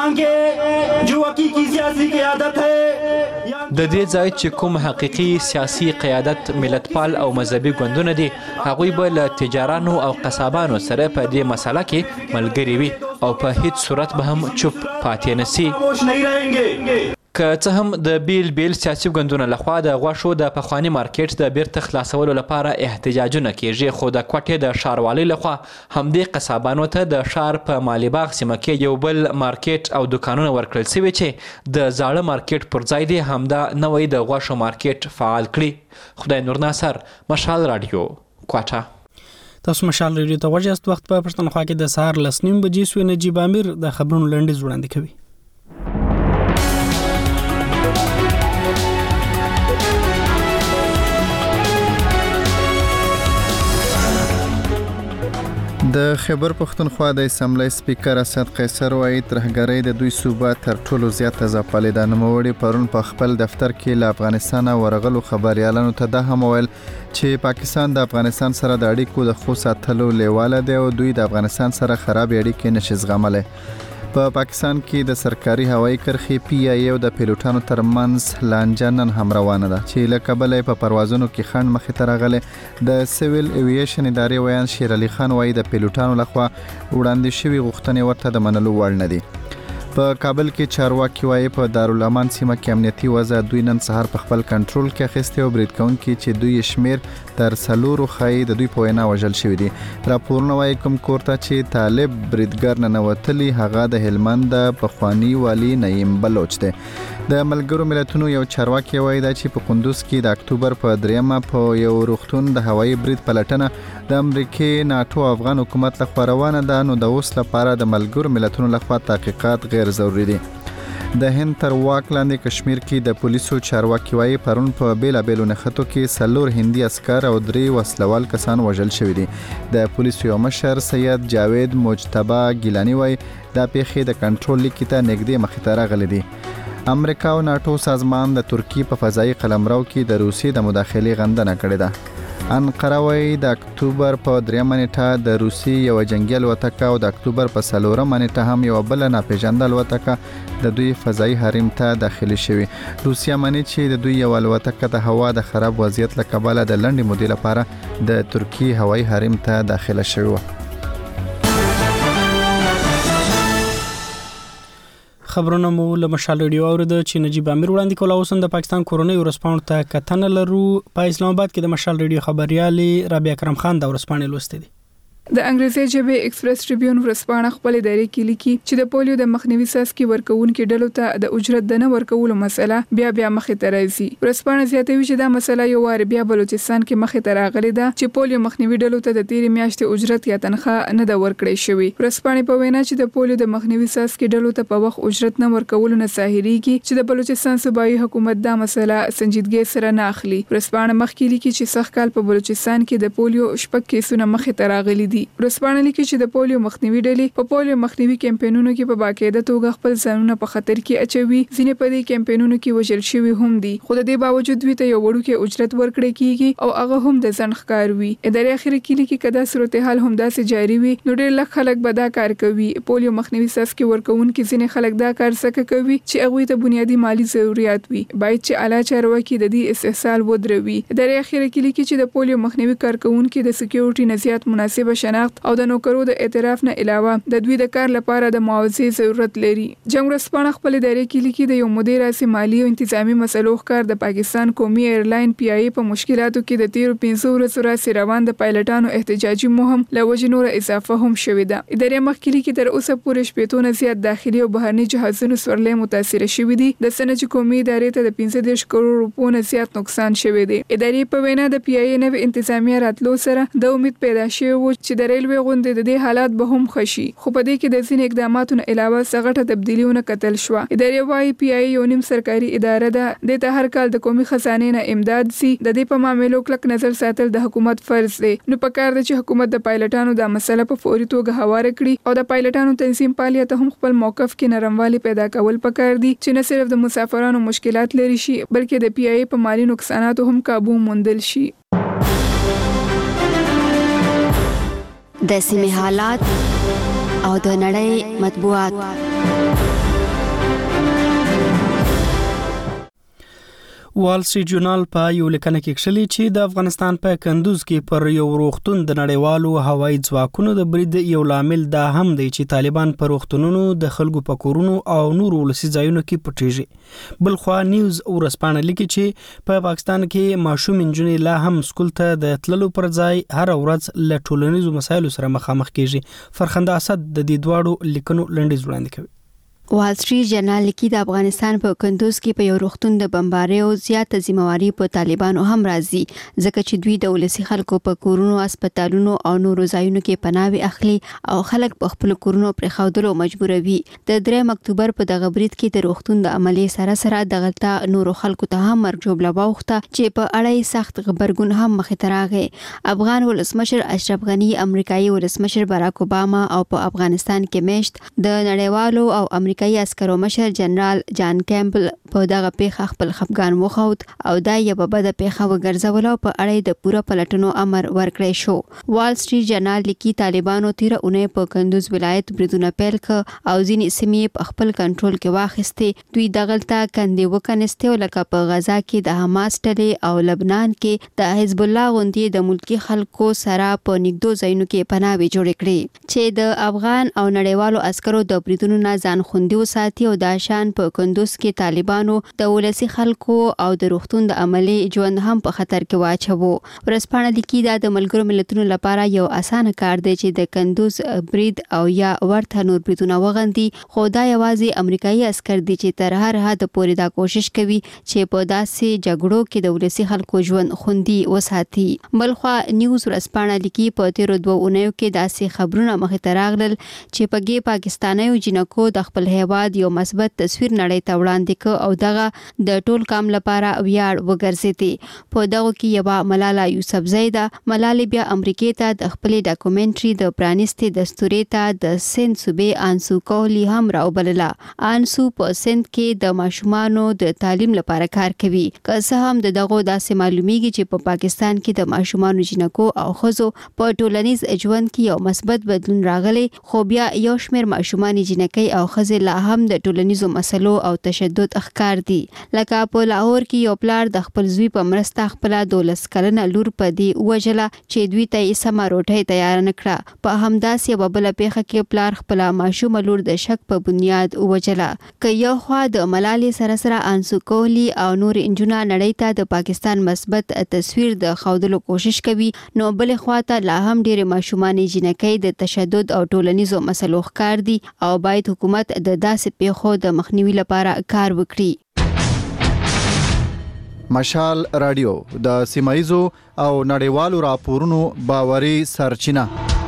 د دې ځای چې کوم حقیقي سیاسي قیادت ملتپال او مذهبي ګوندونه دي هغوی به له تجارانو او قصابانو سره په دې مسله کې ملګری وي او په هیڅ صورت به هم چوپ پاتې نشي. که څه هم د بیل سیاسي ګوندونو لخوا د غوښو د پخواني مارکیټ د بیرته خلاصولو لپاره احتجاجونه کیږي خو د کوټې د ښاروالۍ لخوا همدې قصابانو ته د ښار په مالیباغ سیمه کې یو بل مارکیټ او دکانونه ورکړل سوي چې د زاړه مارکیټ پر ځای دی همدا نوی د غوښو مارکیټ فعال کړي. خدای نور ناصر، مشال رادیو، کوټه. تاسو مشال ریډیو ته وژاست. وخت په پښتونخوا کې د سهار 9:30 بجې سوی. نجیب امیر د خبرونو لنډیز وړاندې کوي. د خیبر پښتونخوا د اسمبلی سپیکر اسد قیصر وایي ترهګرۍ د دوی صوبه تر ټولو زیاته ځپلې ده. نوموړي پرون په خپل دفتر کې له افغانستان ورغلو خبريالانو ته دا هم ویل چې پاکستان د افغانستان سره د اړیکو د خو ساتلو لیواله دی او دوی د افغانستان سره خراب اړیکې نشي زغملی. په پاکستان کې د سرکاري هوایي کرښې PIA او د پیلوټانو ترمنځ لانجه نن هم روانه ده چې له کبله په پروازونو کې خنډ مخې ته راغلی. د سیویل ایویشن ادارې ویان شیر علي خان وایي د پیلوټانو لخوا وړاندې شوي غوښتنې ورته د منلو وړ نه دي. په کابل کې چارواکي وایي په دارالامان سیمه کې امنیتي وضع دوی نن سهار په خپل کنټرول کې اخیسته او برید کوونکي چې دوی شمیر تر 4 خای د دوی په وینا وژل شوی دي. راپورونه وایي کوم کورته چې طالب بریدګر نه نوتلی هغه د هلمند پخوانی والی نعیم بلوچ دی. د ملګرو ملتونو یو چارواکي وایي دا چې په قندوز کې د اکتوبر په 3 په یو روغتون د هوایي برید پلټنه د امریکای ناتو افغان حکومت لخوا روانه ده. نو د اوس لپاره د ملګرو ملتونو لخوا تحقیقات غیر ضروري دي. د هند تر واک لاندې کشمیر کې د پولیسو چارواکي وایي پرون په بیلابیلو نښتو کې 4 هندي عسكر او 3 وسلوال کسان وژل شوي دي. د پولیسو یو مشر سید جاوید مجتبی ګیلانی وایي دا پیښې د کنټرول لیکې ته نږدې مخې ته راغلي دي. امریکا او ناتو سازمان د ترکیې په فضایي قلمرو کې د روسیې د مداخلې غندنه کړې ده. انقره وایي د اکتوبر په 3 نیټه د روسي یو جنگي الوتکه او د اکتوبر په 4 نیټه هم یو بل ناپېژانده الوتکه د دوی فضایي حریم ته داخلي شوي. روسیا مني چې د دوی یو الوتکه د هوا د خراب وضعیت له کبله د لنډې مودې لپاره د ترکیې هوایي حریم ته داخله شوی و. خبرونه مو له مشال ریډیو اورده چې نجیب امیر وړاندې کوله. اوس د پاکستان کورونی ورسپاڼو ته کتنه لرو. په اسلام آباد کې د مشال ریډیو خبريالي رابعه کرم خان د ورسپاڼې لوستې دي. د انګریزي ژبې ایکسپریس ټریبیون ورسپاڼه خپل ادارې کې لیکي چې د پولیو د مخنیوي ساسکي ورکوونکو ډلو ته د اجرت د نه ورکولو مسله بیا مخې ته راځي. ورسپاڼه زیاتوي چې دا مسله یو وار بیا بلوچستان کې مخې ته راغلي ده چې پولیو مخنیوي ډلو ته د تیرې میاشتې اجرت یا تنخواه نه د ورکړې شوی. ورسپاڼه په وینا چې د پولیو د مخنیوي ساسکي ډلو ته په وخت اجرت نه ورکولو نه ظاهريږي چې د بلوچستان صوبایي حکومت دا مسله سنجیدګۍ سره نه اخلي. ورسپاڼه مخکې لیکي چې سخت کال په بلوچستان کې د پولیو شپږ کیسونه مخې ته راغلي دي. ورسپاڼه کې چې د پولیو مخنیوي ډلې په پولیو مخنیوي کمپاینونو کې په باقاعده توګه خپل ځانونه په خطر کې اچوي. ځینې په دې کمپاینونو کې وژل شوي هم دي خو د دې باوجود دوی ته یو وړوکی اجرت ورکړل کیږي او هغه هم د ځن ښکار وي. ادارې اخر کې لیکي کدا صورتحال هم داسې جاری وي نو ډېر لږ خلک به دا کار کوي. پولیو مخنیوي ساسکي ورکوونکي ځینې خلک دا کار څنګه کوي چې هغه ته بنیادی مالی ضرورت وي. باید چې اعلی چارواکي د دې استحصال ودروي. ادارې اخر کې لیکي چې د پولیو مخنیوي کارکونکو د سکیورټي نزيات مناسبه شناخت او د نوکرو د اعتراف نه علاوه د دوی د کار لپاره د معاوضې ضرورت لري. جنگ ورسپاڼه خپل ادارې کې لیکي د یو مدیر راسي مالی او انتظامی مسلو ښکار د پاکستان قومي ایرلاین PIA په مشکلاتو کې د 15 ورځې راسي روان د پایلټانو احتجاجي مهم لوجه نور اضافه هم شوې ده. ادارې مخکې لیکي تر اوسه پورې شپېتو نه زیات داخلي او بهرني جهازونو سورلې متاثر شوي دي. د سنج قومي ادارې ته د 15 کروڑ روپو نه زیات نقصان شوی دی. ادارې په وینا د PIA نوې انتظامیه راتلو سره د امید پیدا شوی و چې چې د ریلوي غونډې د دې حالات به هم خشي. خو په دې کې د ځینې اقداماتو نه علاوه څه تبدیلیونه کتل شو. ادارې وايي پی آی یو نیم سرکاري اداره ده، د ته هر کال د قومي خزانې نه امداد سي. د دې په معاملو کلک نظر ساتل د حکومت فرض دی. نو پکار دی چې حکومت د پایلټانو د مسله په فوري توګه هواره کړي او د پایلټانو تنظیم فعالیت هم خپل موقف کې نرموالی پیدا کول پکار دي چې نه صرف د مسافرانو مشکلات لري شي بلکې د پی آی په مالی نقصاناتو هم قابو موندل شي. د سیمې حالات او د نړۍ مطبوعات. وال سټریټ جورنال په یو لیکنه کې کښلي چې د افغانستان په کندوز کې پر یو روغتون د نړیوالو هوایي ځواکونو د برید یو لامل دا هم دی چې طالبان په روغتونونو د خلکو په کورونو او نور ولسي ځایونو کې پټیږي. بلخوا نیوز ورسپانه لیکي چې په پاکستان کې ماشوم انجونې لا هم سکول ته د تللو پر ځای هر ورځ له ټولنیزو مسایلو سره مخامخ کیږي. فرخنده اسد د دې دواړو لیکنو لنډیز وړاندې کوي. وال سټریټ جرنال لیکي د افغانستان په کندوز کې په یو روغتون د بمباریو زیاته ذمہواری په طالبانو هم راځي ځکه چې دوی د ولسي خلکو په کورونو، هسپتالونو او نورو ځایونو کې پناهي اخلي او خلک په خپل کورونو پرې خودلو مجبوروي. د 3 اکتوبر په دغه برید کې د روغتون د عملي سره دغلطه نورو خلکو ته هم مرګ جوړه واوخته چې په اړه یې سخت خبرګون هم مخې ته راغی. افغان ولسمشر اشرف غنی، امریکایي ولسمشر باراک اوباما او په افغانستان کې میشت د نړیوالو او امریکایي عسکرو مشر جنرال جان کیمبل په دغه پیښه خپل خفګان وښود او دا یو بده پیښه وګرځول او په اړه د پوره پلټنو امر ورکړی شو. وال سټریټ جرنال لیکي طالبانو تیر اونۍ په کندوز ولایت بریدونه پیل ک او ځینې سیمې په خپل کنټرول کې واخیستې. دوی دغلطه کندې وکنيستې لکه په غزا کې د حماس ډلې او لبنان کې د حزب الله غونډې د ملکی خلکو سره په نږدې ځایونو کې پناهي جوړ کړي چې د افغان او نړیوالو عسکرو د بریدونو نه ځان خوندي وساتي او د شان په کندوز کې طالبانو د ولسي خلکو او د روغتون د عملي ژوند هم په خطر کې واچوي. ورسپانه لیکي دا د ملګرو ملتونو لپاره یو اسانه کار دی چې د کندوز برید او یا ورته نور بریدونه وغندي، خو دا یوازې امریکایي عسكر دي چې تر هر حد پورې دا کوشش کوي چې په داسې جګړو کې د ولسي خلکو ژوند خوندي وساتي. بلخوا نیوز ورسپانه لیکي په تیر 2 اونیو کې داسې خبرونه مخې ته راغلل چې په پاکستانیو جنکو د خپل هیواد یو مثبت تصویر نړۍ ته وړاندې ک او دغه د ټول کام لپاره ویاړ وګرځېدي. په دغه کې یو ملاله یوسفزۍ ده. ملاله بیا امریکای ته د خپل ډاکومنټري د پرانیستي دستوري ته د سند صوبې انسو کولی هم راوبلله. انسو په سند کې د ماشومانو د تعلیم لپاره کار کوي. که څه هم دغه داسې معلومیږي چې په پاکستان کې د ماشومانو جنکو او ښځو په ټولنیز ژوند کې یو مثبت بدلون راغلی، خو بیا یو شمېر ماشومان جنکۍ او ښځې لا هم د ټولنیزو مسلو او تشدد ښکار دي. لکه په لاهور کې یو پلار د خپل زوی په مرسته خپل 12 کلنه لور په دې وجله چې دوی ته یې سم روټۍ تیار نکړه. په همداسې یو بل پیښه کې پلار خپل ماشوم لور د شک په بنیاد وجله. که یو خوا د ملالې سره انسو کولی او نور انجونه نړۍ ته د پاکستان مثبت تصویر د خودلو کوشش کوي، نو بل خوا ته لا هم ډېر ماشومان جنکۍ د تشدد او ټولنیزو مسلو ښکار دي او باید حکومت د داسې پیښو د مخنیوي لپاره کار وکړي. مشال رادیو د سیمایزو او نړیوالو راپورونو باوري سرچینه.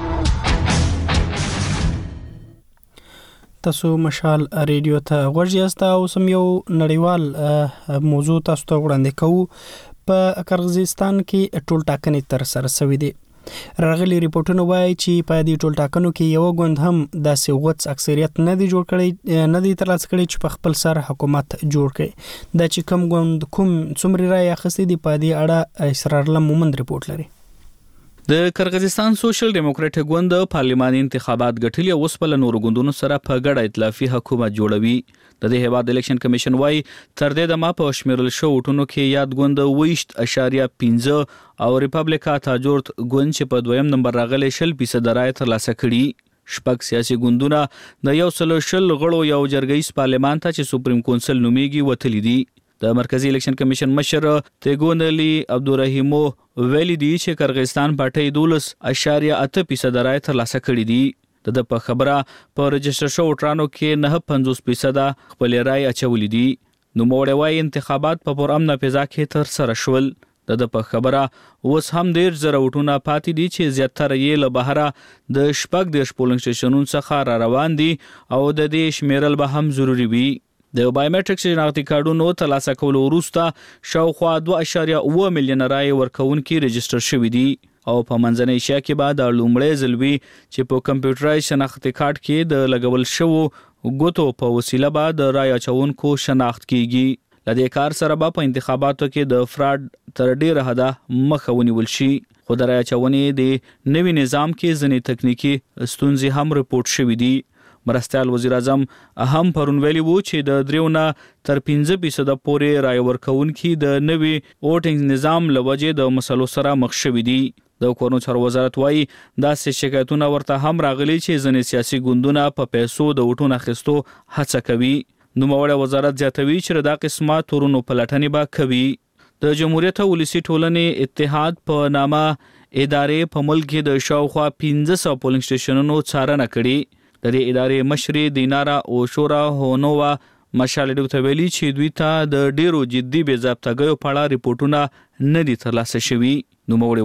تاسو مشال رادیو ته غوږ یاست او سم یو نړیوال موضوع تاسو ته وړاندې کوو. په قرغیزستان کې ټول ټاکنې تر سره شوې دي. راغلي ریپورتونه وایي چې په دې ټول ټاکنو کې یو غوند هم داسې غوڅ اکثریت نه دی جوړ کړی، نه دی ترلاسه کړی چې په خپل سر حکومت جوړ کړي. دا چې کوم غوند کوم څومره رای اخیستي دي په دې اړه اسرار الله مومند ریپورت لري. د قرغیزستان سوشل ډیموکراټیک ګوند پارلماني انتخابات ګټلي او اوس په نورو ګوندونو سره په ګډه ائتلافي حکومت جوړوي. د دې هیواد الیکشن کمیشن وايي تر دې د ما په شمیرل شو وټونو کې یاد ګوند 20.5 او ریپبلیکا تاجورت ګوند چې په 2م نمبر راغلي 0% رای ترلاسه کړي. شپږ سیاسي ګوندونه د 120 غړو یو جرګیز پارلمان ته چې سپریم کونسل نومیږي وتلی دي. د مرکزی الیکشن کمیشن مشر تیګونلی عبدالرحیمو ویلي دي چې قرغیزستان پارټي 12.8% رای ترلاسه کړي دي. د په خبره په رجسټر شو وټرانو کې 9.50% خپل رای اچولې دي. نو موړې وايي انتخابات په پرامن فضا کې تر سره شول. د په خبره اوس هم ډیر زره وټونه پاتې دي چې زیاتره یې له بهره د شپږ دیرش پولینګ سټیشنونو څخه را روان دي او د دې شمیرل به هم ضروری وي. د بایومټریک شناختی کارډونو ترلاسه کولو وروسته شاوخوا 2.8 میلیون رای ورکوونکي رجسټر شوي دي او په منځنۍ ایشیا کې به د لومړی ځل وي چې په کمپیوټرایز شناختی کارت کې د لګول شوو ګوتو په وسیله به د رای اچونکو شناخت کیږي. لدې کار سره به په انتخاباتو کې د فراډ تر ډیره حده مخه ونیول شي. خو د رای اچونې د نوي نظام کې ځینې تکنیکی ستونزې هم رپورټ شوې دي. مرستیال وزیر اعظم هم پرون ویلي وو چې د 3 نه تر 15% پورې رای ورکوونکي د نوي ووټینګ نظام لوجه د مسلو سره مخ شوي دي. د کورونو چارو وزارت وایي داسې شکایتونه ورته هم راغلي چې ځینې سیاسي ګوندونه په پیسو د وټونو اخیستو هڅه کوي. نوموړی وزارت زیاتوي چې دا قسمه تورونو پلټنې به کوي. د جمهوریت ولسی ټولنې اتحاد په نامه ادارې په ملک کې د شاوخوا 1500 پولینګ سټیشنونو څارنه کړې. د دې ادارې مشري دینارا او شورا هونووا مشالډو ته ویلي چې دوی ته د ډیرو جدي بې ضابطګیو په اړه ریپورتونه نه دي ترلاسه شوي. نوموړی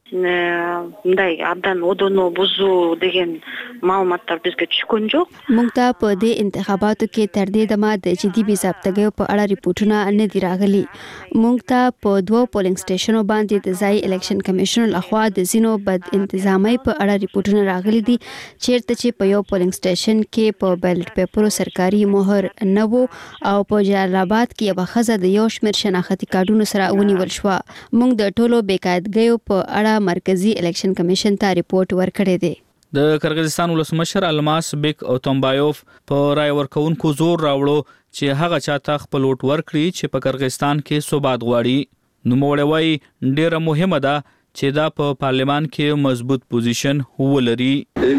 وایي دای ابدان ودونو بوزو دغه معلومات ترڅ کې چکونجو موږ ته په دې انتخاباتو کې تر دې دمه د جدي بې ضابطګیو په اړه ریپورتونه نه دي راغلي. موږ ته په 2 پولینګ سټیشنونو باندې د ځای الیکشن کمیشن لخوا د زینو بد انتظامی په اړه ریپورتونه راغلي دي چیرته چې په یو پولینګ سټیشن کې په بیلټ پیپرو سرکاري مهر نه وو او په جلال آباد کې یو خزه د یو شمېر شناختی کارډونو سره ونیول شو. موږ د ټولو بیکایدګیو په اړه مرکزی الیکشن کمیشن ته ریپورت ورکړی دی. د قرغیزستان ولسمشر الماس بیک اتمبایوف په رای ورکوونکو زور راوړو چې هغه چاته خپل ووټ ورکړي چې په قرغیزستان کې ثبات غواړي. نوموړی وایي ډیره مهمه ده چې دا په پارلمان کې مضبوط پوزیشن ولري.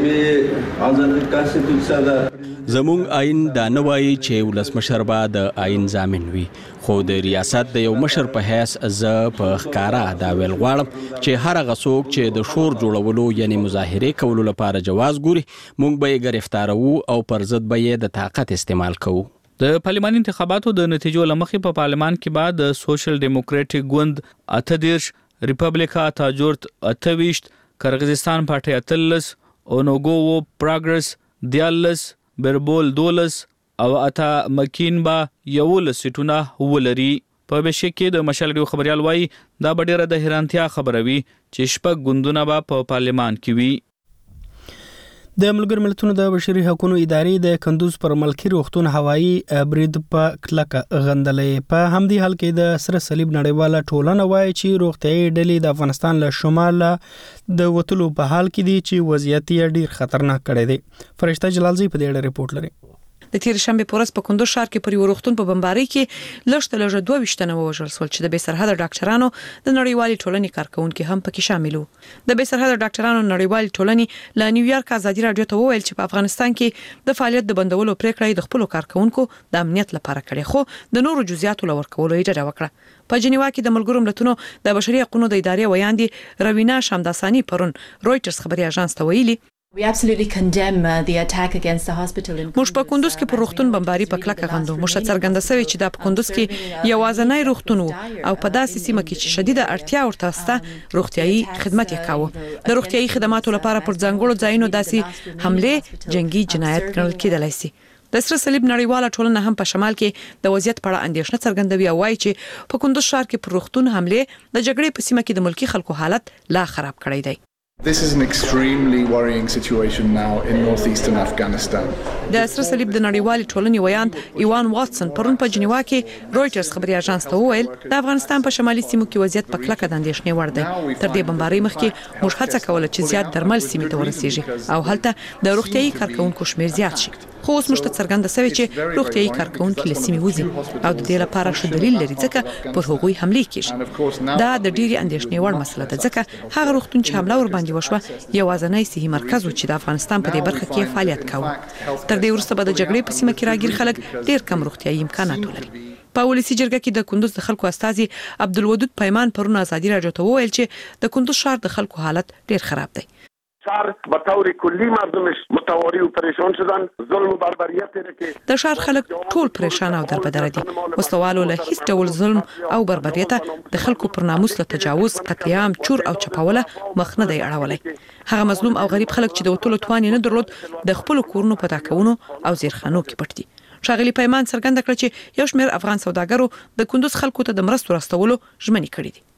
زموږ آئین دا نه وایي چې ولسمشر به د آئین ضامن وي، خو د ریاست د یو مشر په حیث زه په ښکارا دا ویل غواړم چې هر هغه څوک چې د شور جوړولو یعنی مظاهرې کولو لپاره جواز ګوري موږ به یې ګرفتاروو او پر ضد به یې د طاقت استعمال کوو. د پارلماني انتخاباتو د نتیجو لمخې په پارلمان کې بعد د سوشل ډیموکراټیک ګوند 38 ریپبلیکا تاجورت 28 قرغیزستان پارټي 13 اونوګو پروګرس 14 بربول 12 او اتا مکینبا 11 سیټونه ولري. په بشک کې د مشالډو خبريال وایي دا ډیره د حیرانتیا خبره وي چې شپږ ګوندونه به په پارلمان کې وي. د ملګرو ملتونو د بشري حقوقو ادارې د کندوز پر ملکي روغتون هوایی برید په کلکه غندلې. په همدې حال کې د سره صلیب نړیواله ټولنه وایي چې روغتيایي ډلې د افغانستان له شماله د وټلو په حال کې دي چې وضعیت یې ډیر خطرناک کړی دی. فرشته جلالزی په دې اړه ریپورت لري. د تیر شنبه پورس په کندوز ښار کې پر یو روغتون په بمبارۍ کې لږ 22 تنه ووژل شول چې د بې سرحده ډاکټرانو د نړیوالې ټولنې کارکونکو هم پکې شامل وو. د بې سرحده ډاکټرانو نړیوالې ټولنې له نیویارک ازادي رادیو ته وویل چې په افغانستان کې د فعالیت د بندولو پریکړه د خپل کارکونکو د امنیت لپاره کړې، خو د نورو جزئیاتو لور کولو یې ډډه وکړه. په جنیوا کې د ملګرو ملتونو د بشري حقوقو د ادارې ویاندې روینا شامداسانی پرون رويټرز خبري اژانس ته ویلي موږ په کندوز کې پر روغتون بمباري په کلکه غندو. موږ څرګنده سوي چې د کندوز کې یوازنۍ روغتون او په داسې سیمه کې چې شدیده اړتیا ورته سته روغتيایي خدمات یې کاوه. د روغتيایي خدماتو لپاره پر ځانګړو ځایونو داسې حمله جنگي جنایت ګڼل کېدلای شي. د سره صلیب نړیواله ټولنه هم په شمال کې د وضعیت په اړه اندېښنه څرګندوي او وایي چې په کندوز ښار کې پر روغتون حمله د جګړې په سیمه کې د ملکی خلکو حالت لا خراب کړی دی. This is an extremely worrying situation now in northeastern Afghanistan. د سره صلیب د نړیوالې ټولنې ویاند ایوان واتسن پرون په جنیوا کې رويټرز خبري اژانس ته وویل د افغانستان په شمالي سیمو کې وضعیت په کلکه د اندېښنې وړ دی. تر دې بمبارۍ مخکې موږ هڅه کوله چې زیات درمل سیمې ته ورسیږي او هلته د روغتيایي کارکونکو شمیر زیات شي. خو اوس موږ ته څرګنده سوي چې روغتيایي کارکونکو له سیمې وځي او د دې لپاره ښه دلیل لري ځکه پر هغوی حمله کیږي. دا د ډېری اندېښنې وړ مسله ده ځکه هغه روغتون چې حمله ور باندې وشوه یوازنۍ صحي مرکز و چې د افغانستان په دې برخه کې فعالیت کاوه. تر دې وروسته به د جګړې په سیمه کې راګیر خلک ډېر کم روغتيایي امکانات ولري. په ولسی جرګه کې د کندوز د خلکو استازي عبدالودود پیمان پرون ازادي راډیو ته وویل چې د کندوز ښار د خلکو حالت ډېر خراب دی. شهر به طور کلی مردمش متواری و پریشان شدن. ظلم و بربریت که د شهر خلک ټول پریشان او دربدره دي. وسوالو له هیڅ ډول ظلم او بربریت د خلکو پر ناموس له تجاوز، قتل عام، چور او چپاوله مخ نه دی اړولای. هغه مظلوم او غریب خلک چې د وټولو توان نه درلود د خپل کورونو په تاکونو او زیرخانو کې پټ دي. ښاغلي پیمان څرګنده کړ چې یو شمېر افغان سوداګرو د کندوز خلکو ته د مرستو رسولو ژمنې کړې دي.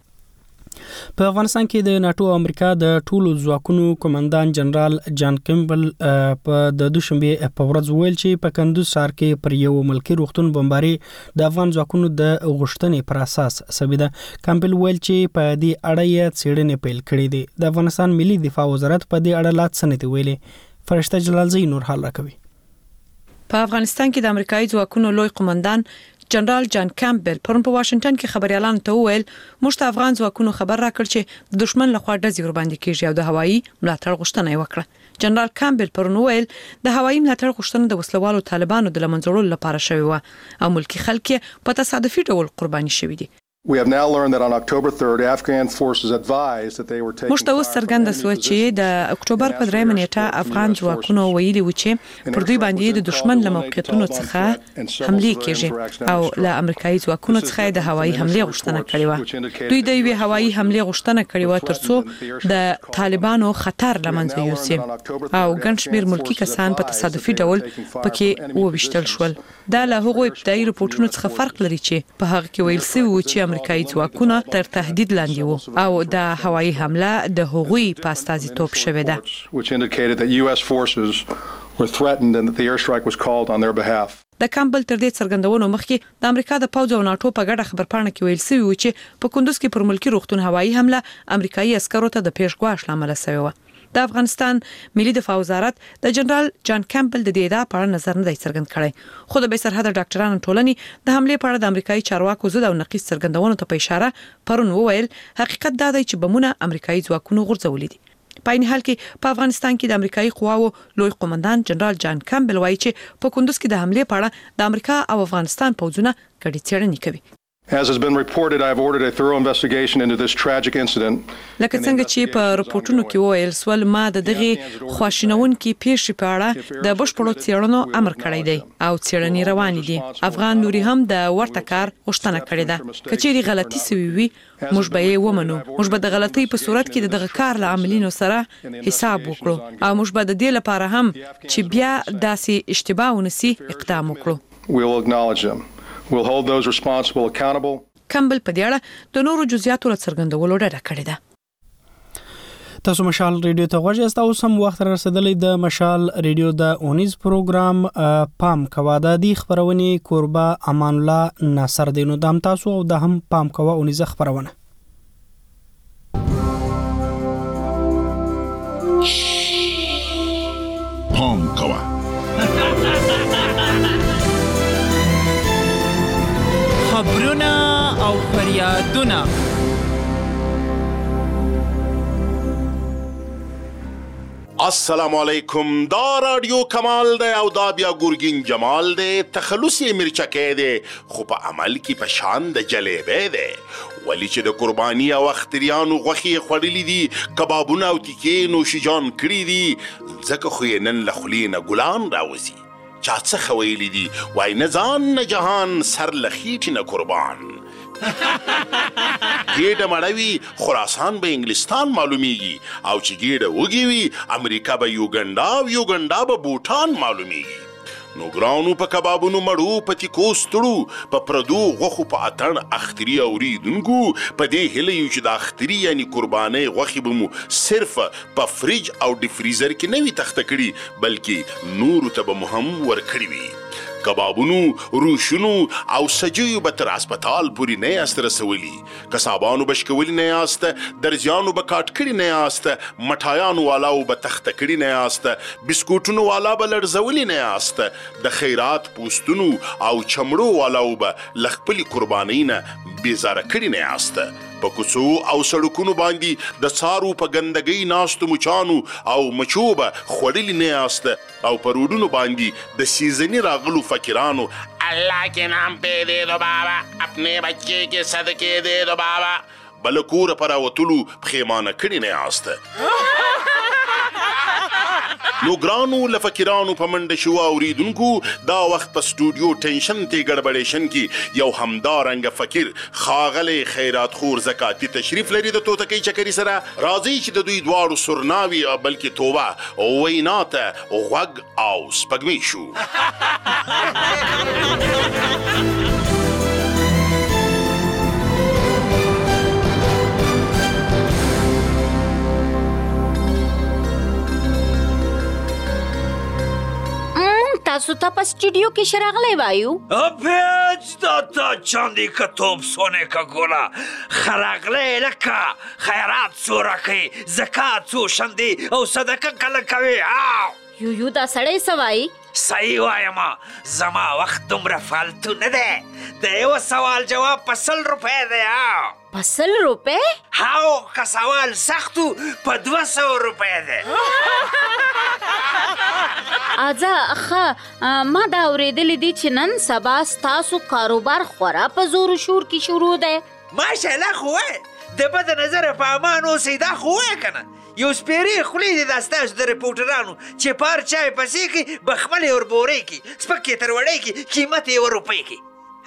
په افغانستان کې د ناتو او امریکا د ټولو ځواکونو کمانډان جنرال جان کیمبل په د دوشنبه په ورځ ویل چې په کندوز ښار کې پر یو ملکی روغتون بمباري د افغان ځواکونو د غوښتنې پر اساس ثابت ده. کیمبل ویل چې په دې اړه یې څېړنې پیل کړې دي. د افغانستان ملي دفاع وزارت په دې اړه لا څه نه دی ویلي. فرشته جلالزی نور حال راکوي. په افغانستان کې د امریکایي ځواکونو لوی قومندان جنرال جان کیمبل پرون په واشنگټن کې خبريالانو ته وویل موږ ته افغان ځواکونو خبر راکړ چې د دشمن لخوا ډزې ور باندې کیږي او د هوایي ملاتړ غوښتنه یې وکړه. جنرال کیمبل پرون وویل د هوایي ملاتړ غوښتنه د وسلوالو طالبانو د لمنځړلو لپاره شوی و او ملکی خلک په تصادفي ډول قرباني شوي دي. We have now learned that on October 3rd, Afghan forces advised that they were taking... مشتوس څرګنده سو چې د اکتوبر په 3 نیټه افغان ځواکونو ویلي و چې پر دوی باندې د دشمن له موقعیتونو څخه حمله کیږي او له امریکایي ځواکونو څخه د هوایي حمله غوښتنه کړې و. دوی د یوې هوایي حمله غوښتنه کړې و ترڅو د طالبانو خطر لمنځه یوسي او ګڼ شمېر ملکی کسان په تصادفي ډول پکې وویشتل شول. دا له هغو ابتدایي رپورټونو څخه فرق لري چې په هغه کې ویل شوی و چې امریکایي ځواکونه تر تهدید لاندې وو او د هوایي حمله د هغوی په استازیتوب شوې ده. which indicated that US forces were threatened and that the airstrike was called on their behalf. د کامبل تر دې څرګندونو مخکې د امریکا د پوځ او ناتو په ګډه خبرپاڼه کې ویل شوی و چې په کندوز کې پر ملکی روغتون هوایي حمله امریکایي عسکرو ته د پیشګواه لامل شوی و. د افغانستان ملي دفاع وزارت د جنرال جان کیمبل د دې ادعا په اړه نظر نه دی څرګند کړی. خو د بې سرحده ډاکټرانو ټولنې د حمله په اړه د امریکایي چارواکو ضد او نقیض څرګندونو ته په اشاره پرون وویل حقیقت دا دی چې بمونه امریکایي ځواکونو غورځولي دي. په عین حال کې په افغانستان کې د امریکایي قواو لوی قومندان جنرال جان کیمبل وایي چې په کندوز کې د حمله په اړه د امریکا او افغانستان پوځونه ګډې څېړنې کوي. As has been reported, I have ordered a thorough investigation into this tragic incident. لکه څنګه چې په رپورټونو کې وویل سول ما د دغه خواشینونکې پیښې په اړه د بشپړو څېړنو امر کړی دی او څېړنې روانې دي. افغان نوري هم د ورته کار غوښتنه کړې ده. کچېری غلطي سوي وي موږ به یې ومنو. موږ به د غلطۍ په صورت کې دغه کار له عاملینو سره حساب وکړو او موږ به د دې لپاره هم چې بیا داسې اشتباه ونسي اقدام وکړو. We will acknowledge them. We'll hold those responsible accountable. کمبل په دې اړه د نورو جزئیاتو څرګندولو ډډه کړې ده. تاسو مشال ریډیو ته غوږی یاست او سم وخت رسیدلی د مشال ریډیو د اونیز پروګرام پام کوا د دې خبرونه کوربه امان الله ناصر دینو دام تاسو او د هم پام کوا اونیز خبرونه پام کوا خبرونه او فریادونه السلام علیکم. دا رادیو کمال دی او دا بیا ګورګین جمال دی. تخلص یې مرچکې دی خو په عمل کې په شان د جلیبې دی. ولی چې د قربانی او اختریانو غوښې خوړلې دي کبابونه او تیکې نوشیجان کړي دي ځکه خو یې نن له خولې نه ګلان راوځي. چا څه خویلی دي وای نه ځان نه جهان سر له خېټې نه قربان. ګیډه مړوي خراسان به انګلستان معلومیږي او چې ګیډه وږي وي امریکا به یوګنډا او یوګنډا به بوټان معلومیږي. نو ګرانو په کبابونو مړو په تیکو ستړو په پردو غوښو په اتڼ اختري اوریدونکو په دې هیله یو چې د اختري یعنی قربانۍ غوښې به مو صرف په فریج او ډیفریزر کې نه وي تخته کړي بلکې نورو ته به مو هم ورکړي وي. کبابونو روشونو او سجیو به تر اسپتال پوری نه یاست رسولی. کسابانو بشکولی نه یاست درزیانو به کاټ کړي نه یاست مټایانو والاو به تخته کړي نه یاست بسکوټونو والا به لړزولی نه یاست د خیرات پوستونو او چمړو والاو به لخپلی قربانۍ نه بیزاره کړي نه یاست. په کوڅو او سړکونو باندې د څارو په ګندګۍ ناستو مچانو او مچو به خوړلي نه یاست او په روډونو باندې د سیزني راغلو فقیرانو الله کے نام پہ دے دو بابا اپنے بچے کے صدقے دے دو بابا بل کور پر وتلو پښیمانه کړي نه یاست. نو ګرانو لفکرانو په منډه شو اوریدونکو دا وخت په سټوډیو ټینشن ته ګډبډیشن کې یو همدارنګ فکر خاغلی خیرات خور زکاتی تشریف لري د توتکۍ چکري سره راځي چې د دوی دواړو سرناوي بلکې توبه وینا ته غوږ او سپګمې شو. تاسو ته په سټوډیو کې شراغلی وایو پیج دا تا چاندی کتوب سونه کا ګولا خراغلی لکه خیرات څو راکوي زکات څو شندي او صدقه کله کوي. یو دا سړی څه وایي؟ صحیح وایم زما وخت دومره فالتو نه دی د یو سوال جواب په 100 روپۍ دی. په 100 روپۍ؟ هاو که سوال سختو په 200 روپۍ دی. اځه ښه ما دا اورېدلی دي چې نن سبا ستاسو کاروبار خورا په زور و شور کې شروع دی. ماشاءالله خو وایې د بد نظره په امان اوسئ دا خو وایې که نه یو سپیرې خولې دي دا ستاسو د رپورټرانو چې پار چای پسې کړي بخمل یې وربورۍ کړي سپک یې تروړۍ کړي قیمت یې 1 روپۍ کړي.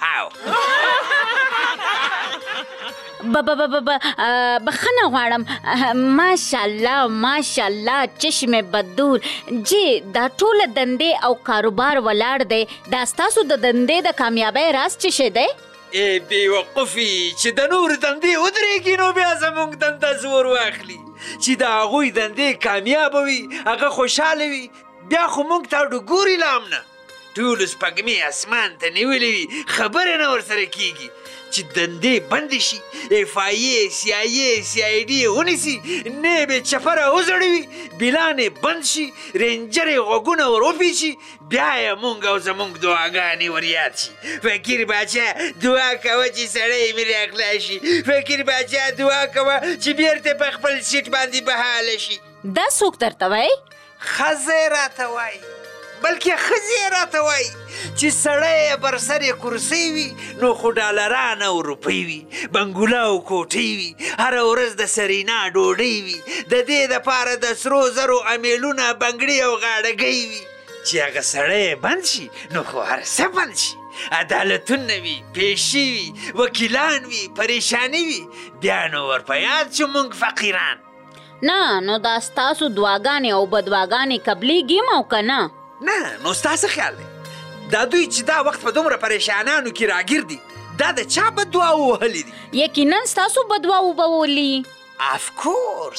بخښنه غواړم ماشاءالله ماشاءالله چشم بدور جی دا ټوله دندې او کاروبار ولاړ دی دا ستاسو د دندې د کامیابۍ راز څه شی دی؟ ای بیوقفي چې د نور دندې ودرېږي نو بیا زموږ دنده زور واخلي چې د هغوی دندې کامیابه وي هغه خوشحاله وي بیا خو موږ ته ډوګوري لام نه ټولو سپګمې اسمان ته نیولې وي خبره نه ورسره کېږي چې دندې بندې شي FIA CIA CID ونیسي نیب یې چپره وځړوي بلان یې بند شي رینجر یې غوږونه ور وپیچي بیا یې مونږ او زمونږ دعاګانې ور یاد شي. فقیر باچا دعا کوه چې سړی مې راغلا شي فقیر باچا دعا کوه چې بیرته په خپل سیټ باندې بحاله شي. دا څوک درته وایي؟ ښځې راته وایي بلکې ښځې راته وایي چې سړی یې بر سر یې کرسۍ وي نو خو ډالران او روپۍ وي بنګوله او کوټۍ وي هره ورځ د سرینا ډوډۍ وي د دې دپاره د سرو زرو امیلونه بنګړي او غاړګۍ وي چې هغه سړی یې بند شي نو خو هر څه بند شي عدالتونه وي پیشي وي وکیلان وي پریشاني وي بیا نو ورپه یاد شو موږ فقیران. نه نو دا ستاسو دعاګانې او بدواګانې قبلیږي او که نه؟ نه نو ستاسو خیال دی دا دوی چې دا وخت په دومره پریشانانو کې راګردي دا د چا بددعا ووهلې دي؟ یقینا ستاسو بددعا وبولي. Of course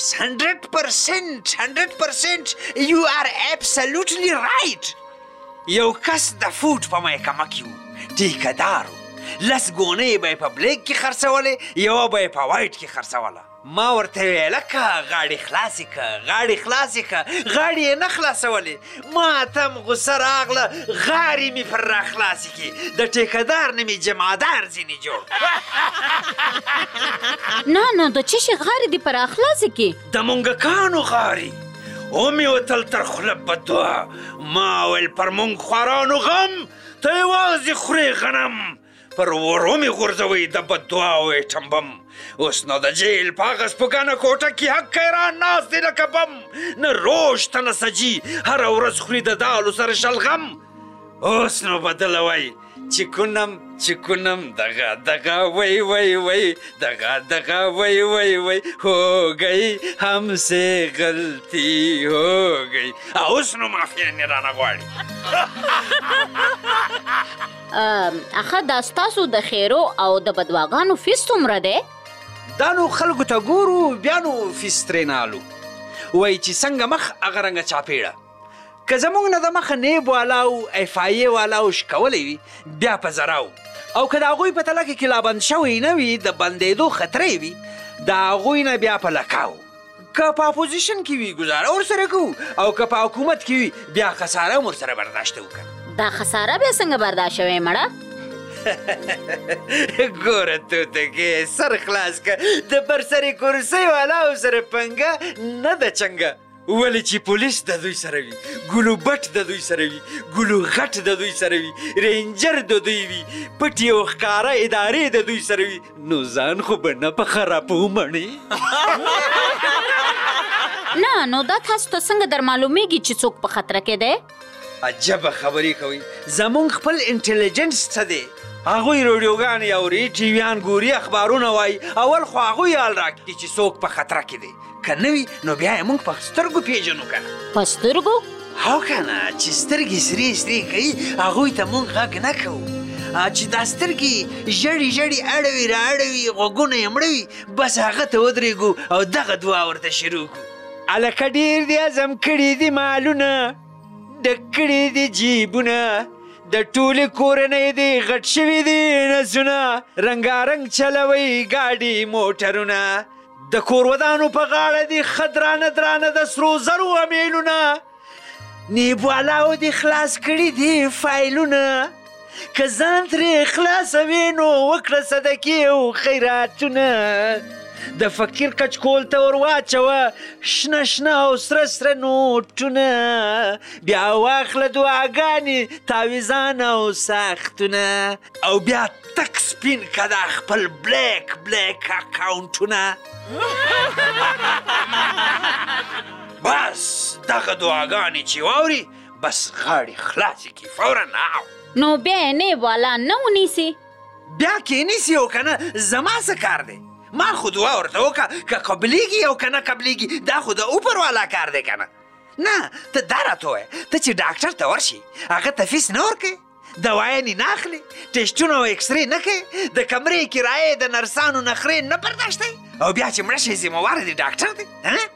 100% you are absolutely right. یو کس د فوټ په محکمه کې و ټیکهدار و 10 ګونۍ به یې په بلیک کې خرڅولې یوه به یې په وایټ کې خرڅوله. ما ورته ویل لکه غاړې خلاصې که غاړې یې نه خلاصولې ما تم غوسه راغله غاړې مې پر راخلاصې کې د ټیکهدار نه مې جمعدار ځینې جوړ. نه د څه شي غاړې دې پر راخلاصې کې؟ د مونږکانو غاړې ومې وتل تر خوله بددعا ما ویل پر مونږ خوارانو غم ته یوازې خورې غنم پر ورو مې غورځوئ د بددعا او ټمبم. اوس نو د جیل په هغه سپوږانه کوټه کې حق ایران ناست دی لکه بم نه روش ته نه سجي هره ورځ خوري د دالو سره شلغم. اوس نو بدله وایي چې کنم دغه وی دغه وی ہو گئی ہم سے غلطی ہو گئی. اوس نو معافیانې رانه غواړي. اخه دا ستاسو د خیرو او د بدواګانو فیس څومره دی؟ دا نو خلکو ته ګورو بیا نو فیس ترې نالو وایي چې څنګه مخ هغه رنګه چاپېړه که زموږ نه د مخه نیب والا او FIA والا او شکولی وي بیا په زراو او که د هغوی په تله کې کلابند شوی نه وي د بندېدو خطرې وي د هغوی نه بیا په لکاو که په اپوزیشن کې وي ګزاره ورسره کوو او که په حکومت کې وي بیا خساره هم ورسره برداشته وکړه. دا خساره بیا څنګه برداشت شوی مړه؟ ګوره توتکې سر خلاص که د برسرې کرسۍ والاو سره پنګه نه ده چنګه ولې چې پولیس د دوی سره وي ګلو بټ د دوی سره وي ګلو غټ د دوی سره وي رینجر د دوی وي پټې او ښکاره ادارې د دوی سره وي نو ځان خو به نه په خرابو مڼې. نه نو دا تاسو ته څنګه در معلومیږي چې څوک په خطر کې دی؟ عجبه خبرې کوي. زمونږ خپل انټيليجنس څه دی؟ هغوی رادیوګانې اوري، ټیویان ګوري، اخبارونه وایي. اول خو هغوی حال راکړي چې څوک په خطر کې دی. که نه وي نو بیا یې موږ په سترګو پیژنو که نه. په سترګو؟ هو که نه، چې سترګې سرې سرې کوي هغوی ته موږ غږ نه کوو. چې دا سترګې ژړې ژړې اړوي را اړوي، غوږونه یې مړوي، بس هغه ته ودرېږو او دغه دعا ورته شروع کړو. هلکه ډېر دې عزم کړي دي مالونه، ډک کړي دي جیبونه، د ټولې کورنۍ دې غټ شوي دي نسونه، رنګارنګ چلوي ګاډي موټرونه، د کور ودانو په غاړه دي ښه درانه درانه د سرو زرو امیلونه، نیبوالاو دې خلاص کړي دي فایلونه، که ځان ترې خلاصوې نو وکړه صدقې او خیراتونه، د فقیر کچکول ته ور واچوه شنه شنه او سره سره نوټونه، بیا واخله دعاګانې تعویزان او ساختونه، او بیا تک سپین که دا خپل بلیک بلیک اکاونټونه. بس دغه دعاګانې چې واوري بس غاړې خلاصې کړي فورا. نو بیا یې نیب والا نه ونیسي؟ بیا کې نیسي او که نه زما څه کار دی؟ ما خو دعا ورته وکړه که قبلیږي او که نه قبلیږي دا خو د اوپر والا کار دی که نه. نه ته دا راته ووایه ته چې ډاکټر ته ورشي هغه ته فیس نه ورکوې، دوايانې نه اخلي، ټسټونه او اکسرې نه کوې، د کمرې کرایې د نرسانو نخرې نه برداشتوي، او بیا چې مړه شي ذمهواره دی ډاکټر دی؟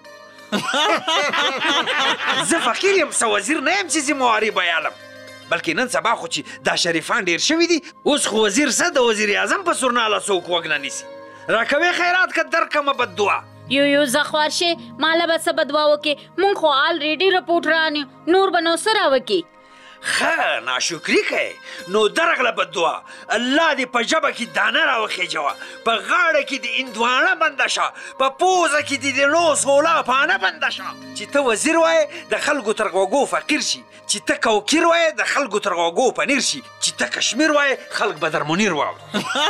زه فقیر یم څه وزیر نه یم چې ذمهواري بیانم. بلکې نن سبا خو چې دا شریفان ډېر شوي دي، اوس خو وزیر څه د وزیر اعظم په سورناله څوک وږ نه نیسي. راکوې خیرات که درکمه بد دعا. یو زخوار شي ماله به څه بدوا وکړي، مونږ خو آلریډي رپورټران یو، نور به نو څه راوکړي؟ ښه ناشکري کوې نو درغله بد دعا. الله دې په ژبه کې دانه راوخېجوه، په غاړه کې دې اندوانه بنده شه، په پوزه کې دې د نو سولا پانه بنده شه، چې ته وزیر وایې د خلکو تر غوږو فقیر شي، چې ته کوکیر وایې د خلکو تر غوږو پنیر شي، چې ته کشمیر وایې خلک به در منیر واوري.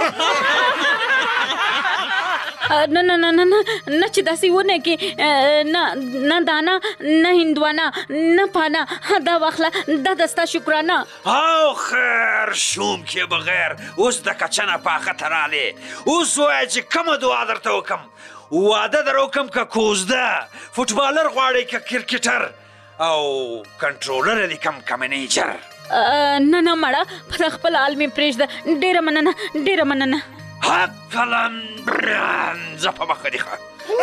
نه نه نه نه نه چې داسې ونه کې نه دانا نه هندوانه نه پانا، دا واخله دا دستا شکرانه. او خیر شوم کې بغیر اوس د کچنه پاخه ته رالې، اوس وایه چې کومه دعا درته وکم؟ واده در وکم که کوزده، فوټبالر غواړئ که کرکټر، او کنټرولر دې کم منیجر؟ نه نه مړه پر خپل عالمي پرېږده، ډېره مننه ډېره مننه. حقلن زه په مخه دي ښه.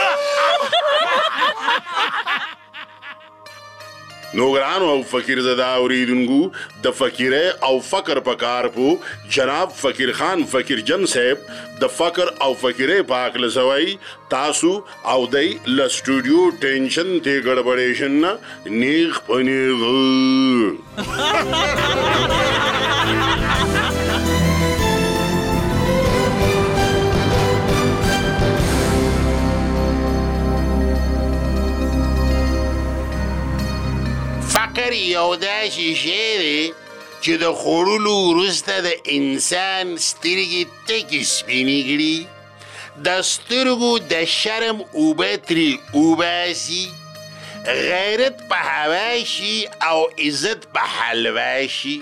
نو ګرانو او فقیر زده اوریدونکو د فقیره او فقر په کار پو جناب فقیر خان فقیر جن صاحب د فقر او فقیره پاک لسوي تاسو او دای ل سټوډیو ټینشن ته ګډبډیشن نه نیغ پنیغ. فقر یو داسې شی دی چې د خوړلو وروسته د انسان سترګې تکې سپینې کړي، د سترګو د شرم اوبه ترې وباسي، غیرت په هوا شي او عزت په حلوا شي.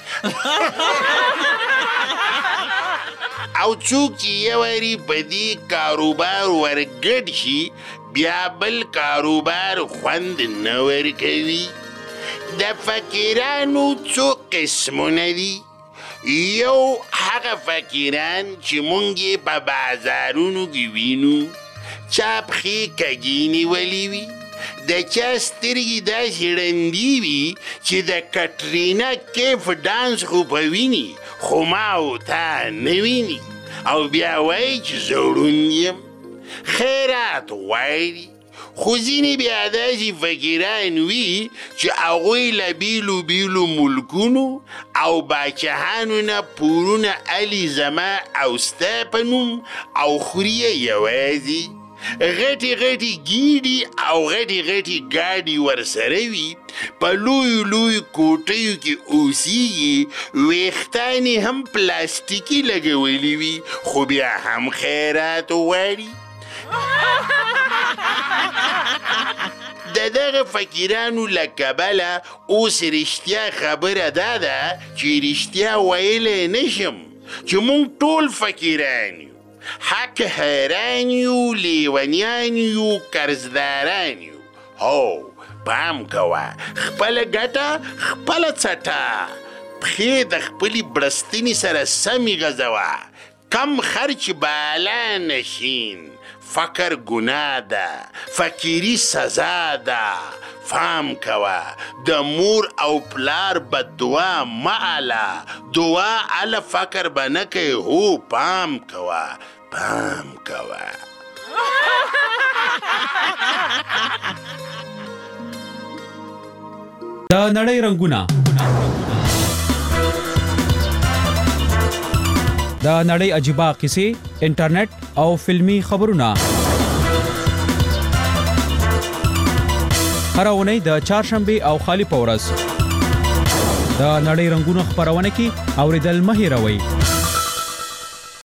او څوک چې یو واري په دې کاروبار ورګډ شي بیا بل کاروبار خوند نه ورکوي. د فقیرانو څو قسمونه دي. یو هغه فقیران چې مونږ یې په بازارونو کې وینو، چا پښې کږې نیولې وي، د چا سترګې داسې ړندې وي چې د کټرینا کیف ډانس خو به ویني خو ما او تا نه ویني، او بیا وایي چې زه ړوند یم. خیرات غواړي، خو ځینې بیا داسې فقیران وي چې هغوی له بیلو بیلو ملکونو او باچهانو نه پورونه الي زما او ستا په نوم او خوري یې یوازې غټي غټي ګیډي او غټي غټي ګاډي ورسره وي، په لویو لویو کوټیو کې اوسیږي، ویښتان یې هم پلاستیکي لګولي وي، خو بیا هم خیرات غواړي. د دغه فقیرانو له کبله اوس رښتیا خبره دا ده چې رښتیا ویلی نشم چې مونږ ټول فقیران یو، حق حیران یو، لیونیان یو، قرضداران یو. هو پام کوه، خپله ګټه خپله څټه، پښې د خپلې برستنې سره سمې غځوه، کم خرچ بالا نشین. فقر ګناه ده، فقیری سزا ده. فهم کوه، د مور او پلار بددعا معاله، دعا علی فقر به نه کوي. هو پام کوه، پام کوه. د نړۍ رنګونه، د نړۍ عجیبه قصې، انټرنیټ او فلمی خبرونه. هر اونۍ د چهارشنبه او خالی په ورځ د نړۍ رنګونه خبرونه کې اوریدل مه هېروئ.